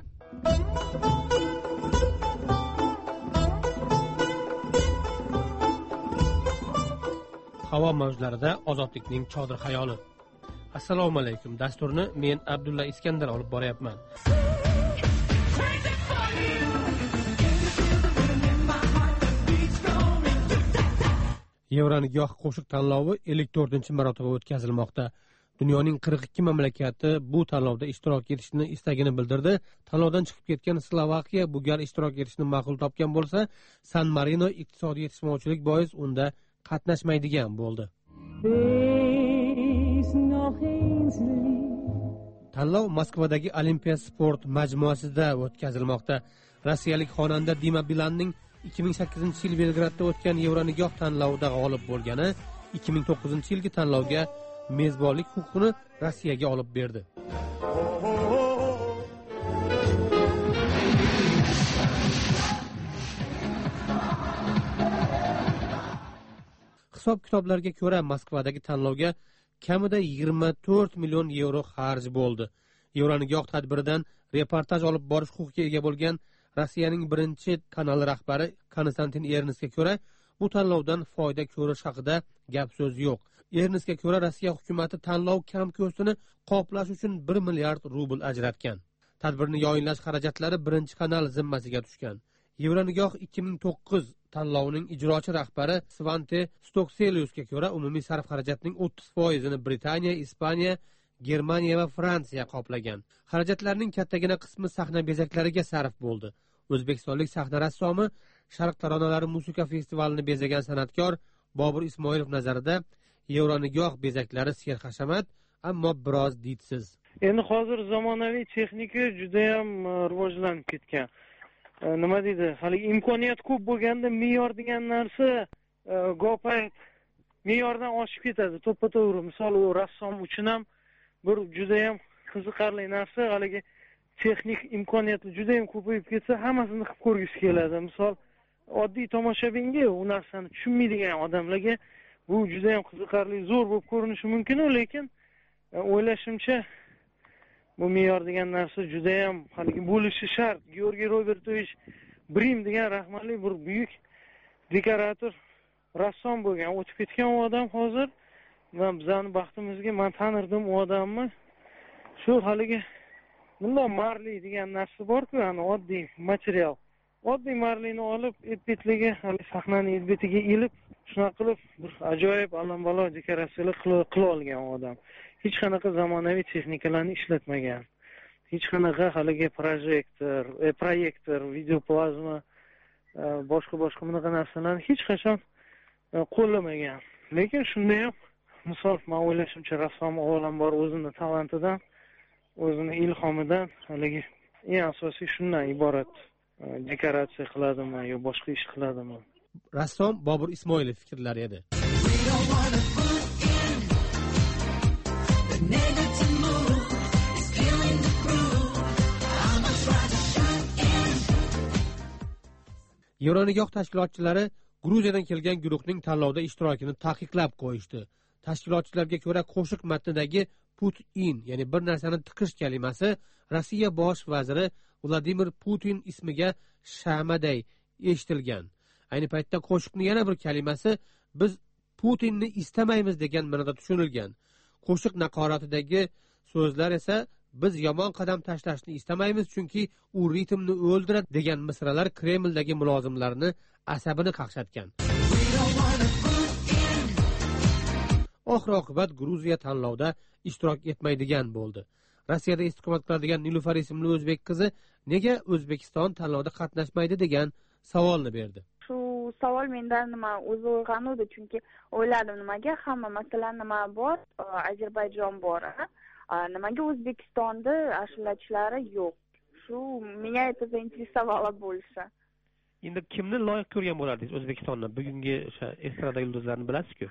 Havo mavjlarida ozodlikning Chodir xayoli. Assalomu alaykum. Dasturni men Abdulla Iskandar olib boryapman. Yevropa qo'shiq tanlovi ellik to'rtinchi marotaba o'tkazilmoqda. Dunyoning qirq ikki mamlakati bu tanlovda ishtirok etishni istagini bildirdi. Tanlovdan chiqib ketgan Slovakiya bu gal ishtirok etishni ma'qul topgan bo'lsa, San Marino iqtisodiy yetishmovchilik bois unda qatnashmaydigan bo'ldi. Tanlov Moskvadagi Olimpiya sport majmuasida o'tkazilmoqda. Rossiyalik xonanda Dima Bilanning ikki ming sakkizinchi yil Belgradda o'tgan Yevronigoh tanlovida g'olib bo'lgani ikki ming to'qqizinchi yilgi tanlovga mezbonlik huquqini Rossiyaga olib berdi. Hisob-kitoblarga ko'ra Moskvadagi tanlovga kamida yigirma to'rt million yevro xarj bo'ldi. Yevronigoh tadbiridan reportaj olib borish huquqiga ega bo'lgan Rossiyaning birinchi kanali rahbari Konstantin Ernesga ko'ra, bu tanlovdan foyda ko'rish haqida gap so'z yo'q. Ernesga ko'ra, Rossiya hukumatı tanlov kam ko'stini qoplash uchun bir milliard rubl ajratgan. Tadbirni yoyinlash xarajatlari birinchi kanal zimmasiga tushgan. Yevronigoh ikki ming to'qqiz tanlovining ijrochi rahbari Svante Stokseliusga ko'ra, umumiy sarf xarajatning o'ttiz foizini Britaniya, Ispaniya, Germaniya va Fransiya qoplagan. Xarajatlarning kattagina qismi sahna bezaklariga sarf bo'ldi. O'zbekistonlik sahna rassomi Sharq taronalari musiqa festivalini bezagan san'atkor Bobur Ismoilov nazarida Yevronigoh bezaklari serhashamat, ammo biroz didsiz. Endi hozir zamonaviy texnika juda ham rivojlanib ketgan. Nima deydi, hali imkoniyat ko'p bo'lganda me'yor degan narsa gopayt me'yordan oshib ketadi, to'ppa-to'g'ri. Misol, u rassom uchun ham bir juda ham qiziqarli narsa, haligi texnik imkoniyatlar juda ham ko'payib ketsa, hammasini qilib ko'rgisi keladi. Misol, oddiy tomoshabinga, u narsani tushunmaydigan odamlarga bu juda ham qiziqarli, zo'r bo'lib ko'rinishi mumkin, lekin o'ylashimcha bu me'yor degan narsa juda ham haligi bo'lishi shart. Georgiy Robertovich Brim degan rahmatli bir buyuk dekorator, rassom bo'lgan, o'tib ketgan u odam hozir. Men bizning baxtimizga men tanirdim u odamni. Shu haligi bunday marli degan narsa bor-ku, ana oddiy material. Oddiy marlini olib, etbetliga, hali sahnani etbetiga ilib, shunaqa qilib bir ajoyib allambalo dekoratsiyalar qila olgan odam. Hech qanaqa zamonaviy texnikalarni ishlatmagan. Hech qanaqa haligi projektor, e, proyektor, videoplazma, boshqa-boshqa bunaqa narsalarni hech qachon qo'llamagan. Lekin shunda ham misol, men o'ylashimcha rassom avvalambor o'zini talentidan, o'zini ilhomidan, haligi eng asosiy shundan iborat. Dekoratsiya qiladimi yo boshqa ish qiladimi? Rassom Bobur Ismoilov fikrlari edi. Yevronigoh tashkilotchilari Gruziyadan kelgan guruhning tanlovda ishtirokini taqiqlab qo'yishdi. Tashkilotchilarga ko'ra, qo'shiq matnidagi put in, ya'ni bir narsani tiqish kalimasi Rossiya bosh vaziri Vladimir Putin ismiga shamaday eshitilgan. Ayni paytda qo'shiqning yana bir kalimasi biz Putinni istamaymiz degan ma'noda tushunilgan. Qo'shiq naqoratidagi so'zlar esa biz yomon qadam tashlashni istamaymiz, chunki u ritmni o'ldiradi degan misralar Kremldagi mulozimlarni asabini qaqshatgan. Oxir-oqibat Gruziya tanlovda ishtirok etmaydigan bo'ldi. Rossiyada istiqomat qiladigan Nilufar ismli o'zbek qizi nega O'zbekiston tanlovda qatnashmaydi degan savolni berdi. Shu savol mendan nima o'zi uyg'onadi, chunki o'yladim, nimaga hamma masalan nima bor, Ozarbayjon bor, nimaga O'zbekistonda ashulachilari yo'q? Shu menga это заинтересовало больше. Endi kimni loyiq ko'rgan bo'lardingiz O'zbekistonni? Bugungi o'sha estrada yulduzlarini bilasiz-ku.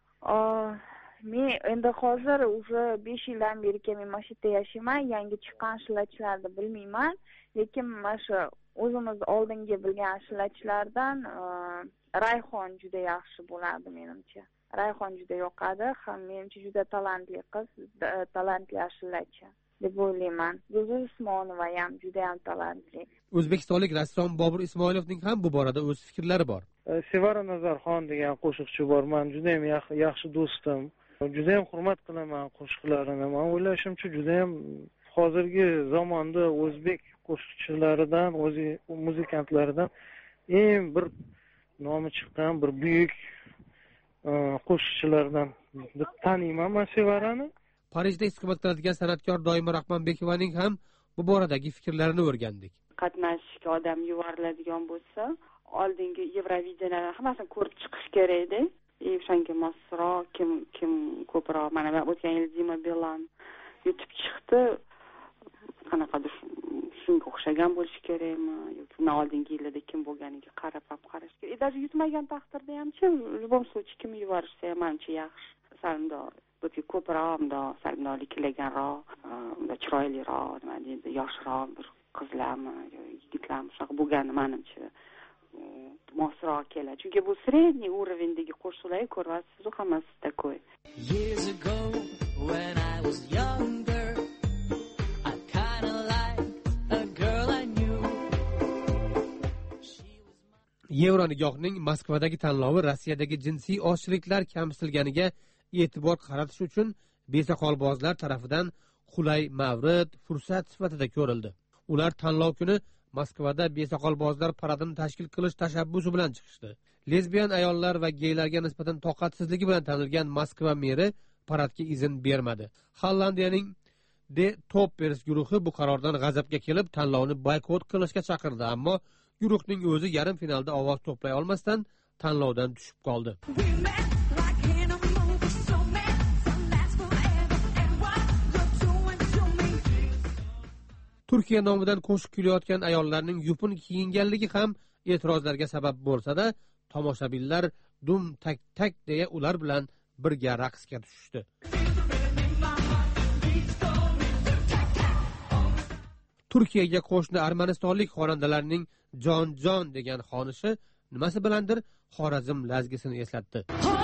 Men endi hozir уже besh yildan beri men mana shu yerda yashayman, yangi chiqqan ashulachilarni bilmayman, lekin mana shu o'zimiz oldingi bilgan ashulachilardan Rayhon juda yaxshi bo'ladi menimcha. Rayhon juda yoqadi, ham menimcha juda talantli qiz, talantli ashulachi deb o'ylayman. Yulduz Usmonova ham juda ham talantli. O'zbekistonlik rassom Bobur Ismoilovning ham bu borada o'z fikrlari bor. Sevara Nazarxon degan qo'shiqchi bor. Men juda ham yaxshi do'stim. Juda ham hurmat qilaman qo'shiqlarini. Men o'ylashimcha juda ham hozirgi zamonda o'zbek qo'shiqchilaridan, o'zi muzikantlaridan eng bir nomi chiqqan bir buyuk qo'shiqchilardan deb taniyman men Sevarani. Parijda istiqomat qiladigan san'atkor Doima Rahmonbekovaning ham bu boradagi fikrlarini o'rgandik. Qatnashishga odam yuboriladigan bo'lsa, oldingi Yevrovideniyani hammasini ko'rib chiqish kerak edi. O'shanga mosroq, kim kim ko'proq, mana o'tgan yil Dima Bilan yutib chiqdi. Qanaqadir shunga o'xshagan bo'lishi kerakmi yoki undan oldingi yillarda kim bo'lganiga qarab ham qarash kerak. Даже yutmagan taqdirda hamchi, в любом случае kim yuborishsa ham menimcha yaxshi. Salimdo o'tga ko'proq, unda salimdo liklanganroq, unda chiroyliroq, nima deydi, yoshroq bir qizlarmi yo yigitlarmi shunaqa bo'lgani menimcha mosroq keladi. Chunki bu средний уровеньдagi qo'shiqlarni ko'ryapsiz, u hammasi takoy. Years ago when I was younger I kind of like a girl I knew. Yevronigohning Moskvadagi tanlovi Rossiyadagi jinsiy ozchiliklar kamsitilganiga e'tibor qaratish uchun besoqolbozlar tarafidan qulay mavrid, fursat sifatida ko'rildi. Ular tanlov kuni Moskvada besoqolbozlar paradini tashkil qilish tashabbusi bilan chiqishdi. Lesbiyan ayollar va geylarga nisbatan toqatsizligi bilan tanilgan Moskva meri paradga izn bermadi. Hollandiyaning De Toppers guruhi bu qarordan g'azabga kelib, tanlovni boykot qilishga chaqirdi, ammo guruhning o'zi yarim finalda ovoz to'play olmasdan tanlovdan tushib qoldi. Turkiya nomidan qo'shiq kuylayotgan ayollarning yupun kiyinganligi ham e'tirozlarga sabab bo'lsa-da, tomoshabinlar dum tak tak deya ular bilan birga raqsga tushishdi. Turkiyaga qo'shni armanistonlik xonandalarning jon jon degan xonishi nimasi bilandir Xorazm lazgisini eslatdi.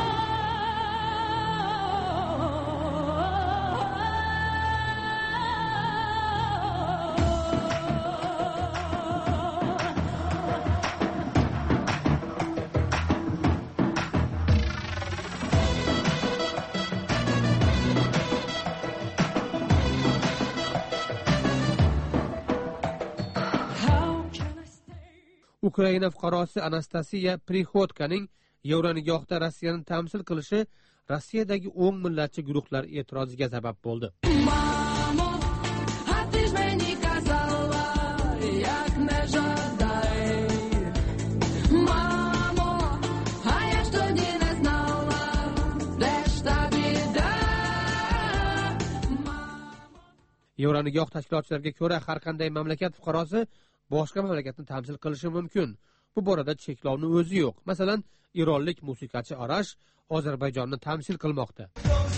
Ukraina fuqarosi Anastasiya Prihodkaning Yevronigohda Rossiyani tamsil qilishi Rossiyadagi o'ng millatchi guruhlar e'tiroziga sabab bo'ldi. Yevronigoh tashkilotchilariga ko'ra, har qanday mamlakat fuqarosi boshqa mamlakatni tamsil qilishi mumkin. Bu borada cheklovning o'zi yo'q. Masalan, ironlik musiqachi Arash Ozarbayjonni tamsil qilmoqda.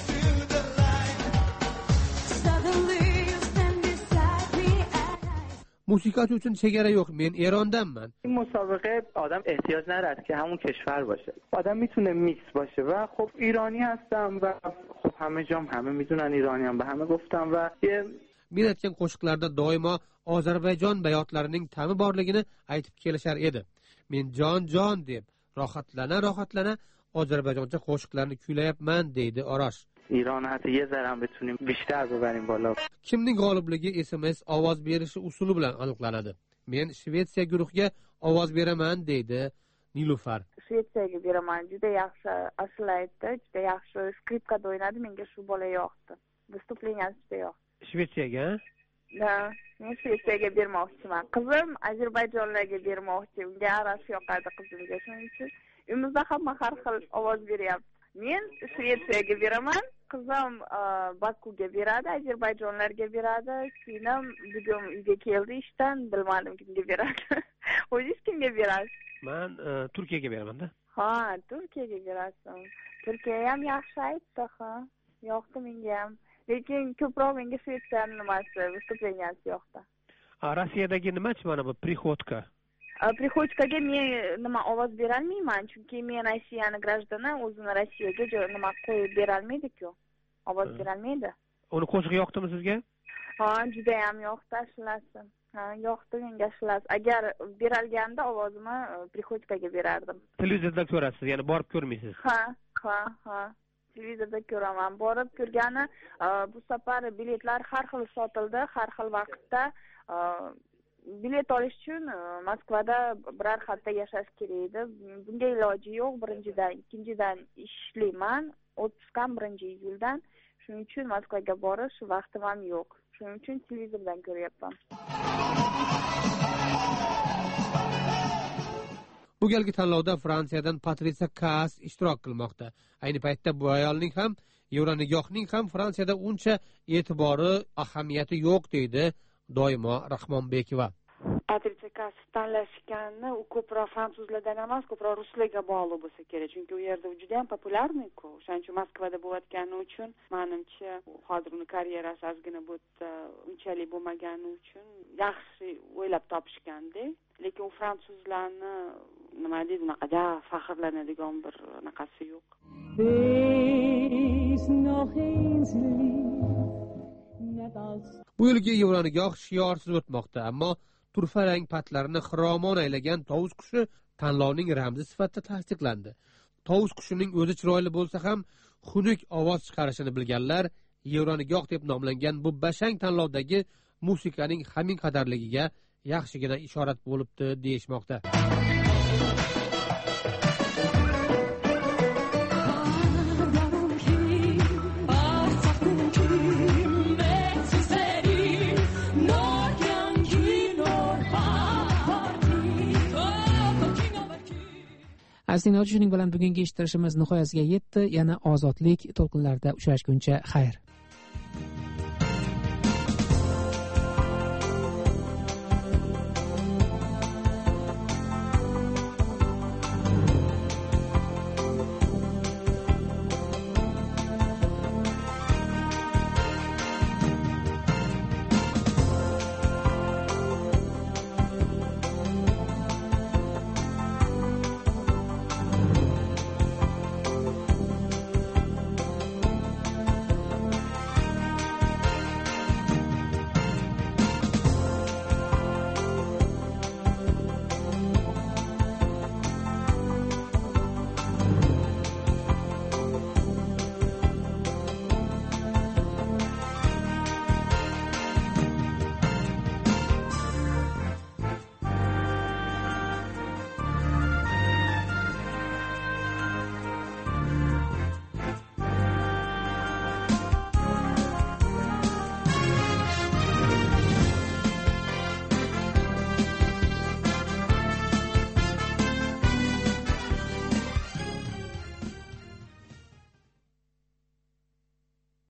Musiqachi uchun chegara yo'q. Men Erondanman. این مسابقه آدم احتیاج نداره که همون کشور باشه. آدم میتونه میکس باشه و خب ایرانی هستم و خب همه جام همه میدونن ایرانیم و همه گفتم و یه Men aytgan qo'shiqlarda doimo Ozarbayjon bayotlarining ta'mi borligini aytib kelishar edi. Men jon-jon deb rohatlana rohatlana Ozarbayjoncha qo'shiqlarni kuylayapman, deydi Arash. ایران حتی یه ذره هم بتونیم بیشتر ببریم بالا. Kimning g'olibligi S M S ovoz berishi usuli bilan aniqlanadi. Men Shvetsiya guruhiga ovoz beraman, deydi Nilufar. Shvetsiyaga beraman, juda yaxshi ashula aytdi, juda yaxshi skripkada o'ynadi, menga shu bola yoqdi. Vыступленияsi juda yoqdi. Shvetsiyaga? Da, men Shvetsiyaga bermoqchiman. Qizim Ozarbayjonlarga bermoqchi. Unga Arash yoqadi qizimga. Shuning uchun uyimizda hamma har xil ovoz beryapti. Men Shvetsiyaga beraman, qizim Bakuga beradi, Ozarbayjonlarga beradi. Keyin bugun uyga keldi ishdan, bilmadim kimga beradi. O'zingiz kimga berasiz? Men Turkiyaga beraman-da. Ha, Turkiyaga berasan. Turkiya ham yaxshi aytdi, ha. Yoqdi menga ham. Lekin ko'proq menga Shvetsiyaning nimasi, vыступленияsi yoqdi. Rossiyadagi nimachi mana bu Prihodka? Prihodkaga men nima ovoz bera olmayman, chunki men Rossiyani grajdani, o'zini Rossiyaga nima qo'yib bera olmaydi-ku. Ovoz bera olmaydi. Uni qo'shiq yoqdimi sizga? Ha, juda ham yoqdi ashulasi. Ha, yoqdi menga ashulasi. Agar beralganda ovozimni Prihodkaga berardim. Televizorda ko'rasiz, ya'ni borib ko'rmaysiz. Ha, ha, ha. Televizorda ko'raman. Borib ko'rgani, bu safar biletlar har xil sotildi, har xil vaqtda. Bilet olish uchun Moskvada biror hafta yashash kerak edi. Bunga iloji yo'q. Birinchidan, ikkinchidan ishlayman. Otpuskam birinchi iyuldan. Shuning uchun Moskvaga borish vaqtim ham yo'q. Shuning uchun televizordan ko'ryapman. Bu galgi tanlovda Fransiyadan Patricia Kaas ishtirok qilmoqda. Ayni paytda bu ayolning ham, Yevronigohning ham Fransiyada uncha e'tibori, ahamiyati yo'q, deydi doimo Rahmonbekova. Patricia Kaas tanlashgani u ko'proq fransuzlardan emas, ko'proq ruslarga bog'liq bo'lsa kerak, chunki u yerda juda ham populyarniku. O'shaning uchun Moskvada bo'layotgani uchun, menimcha, hozir uni karyerasi ozgina bu yerda unchalik bo'lmagani uchun yaxshi o'ylab topishganda. Lekin u fransuzlarni nima deydi, unaqa faxrlanadigan bir naqasi yo'q. Bu yilgi Yevronigoh shiorsiz o'tmoqda, ammo turfa rang patlarini xiromon aylagan tovus qushi tanlovning ramzi sifatida tasdiqlandi. Tovus qushining o'zi chiroyli bo'lsa ham, xunuk ovoz chiqarishini bilganlar Yevronigoh deb nomlangan bu bashang tanlovdagi musiqaning hamin qadarligiga yaxshigina ishorat bo'libdi deyishmoqda. Aslida shuning bilan bugungi eshittirishimiz nihoyasiga yetdi. Yana ozodlik to'lqinlarida uchrashguncha xayr.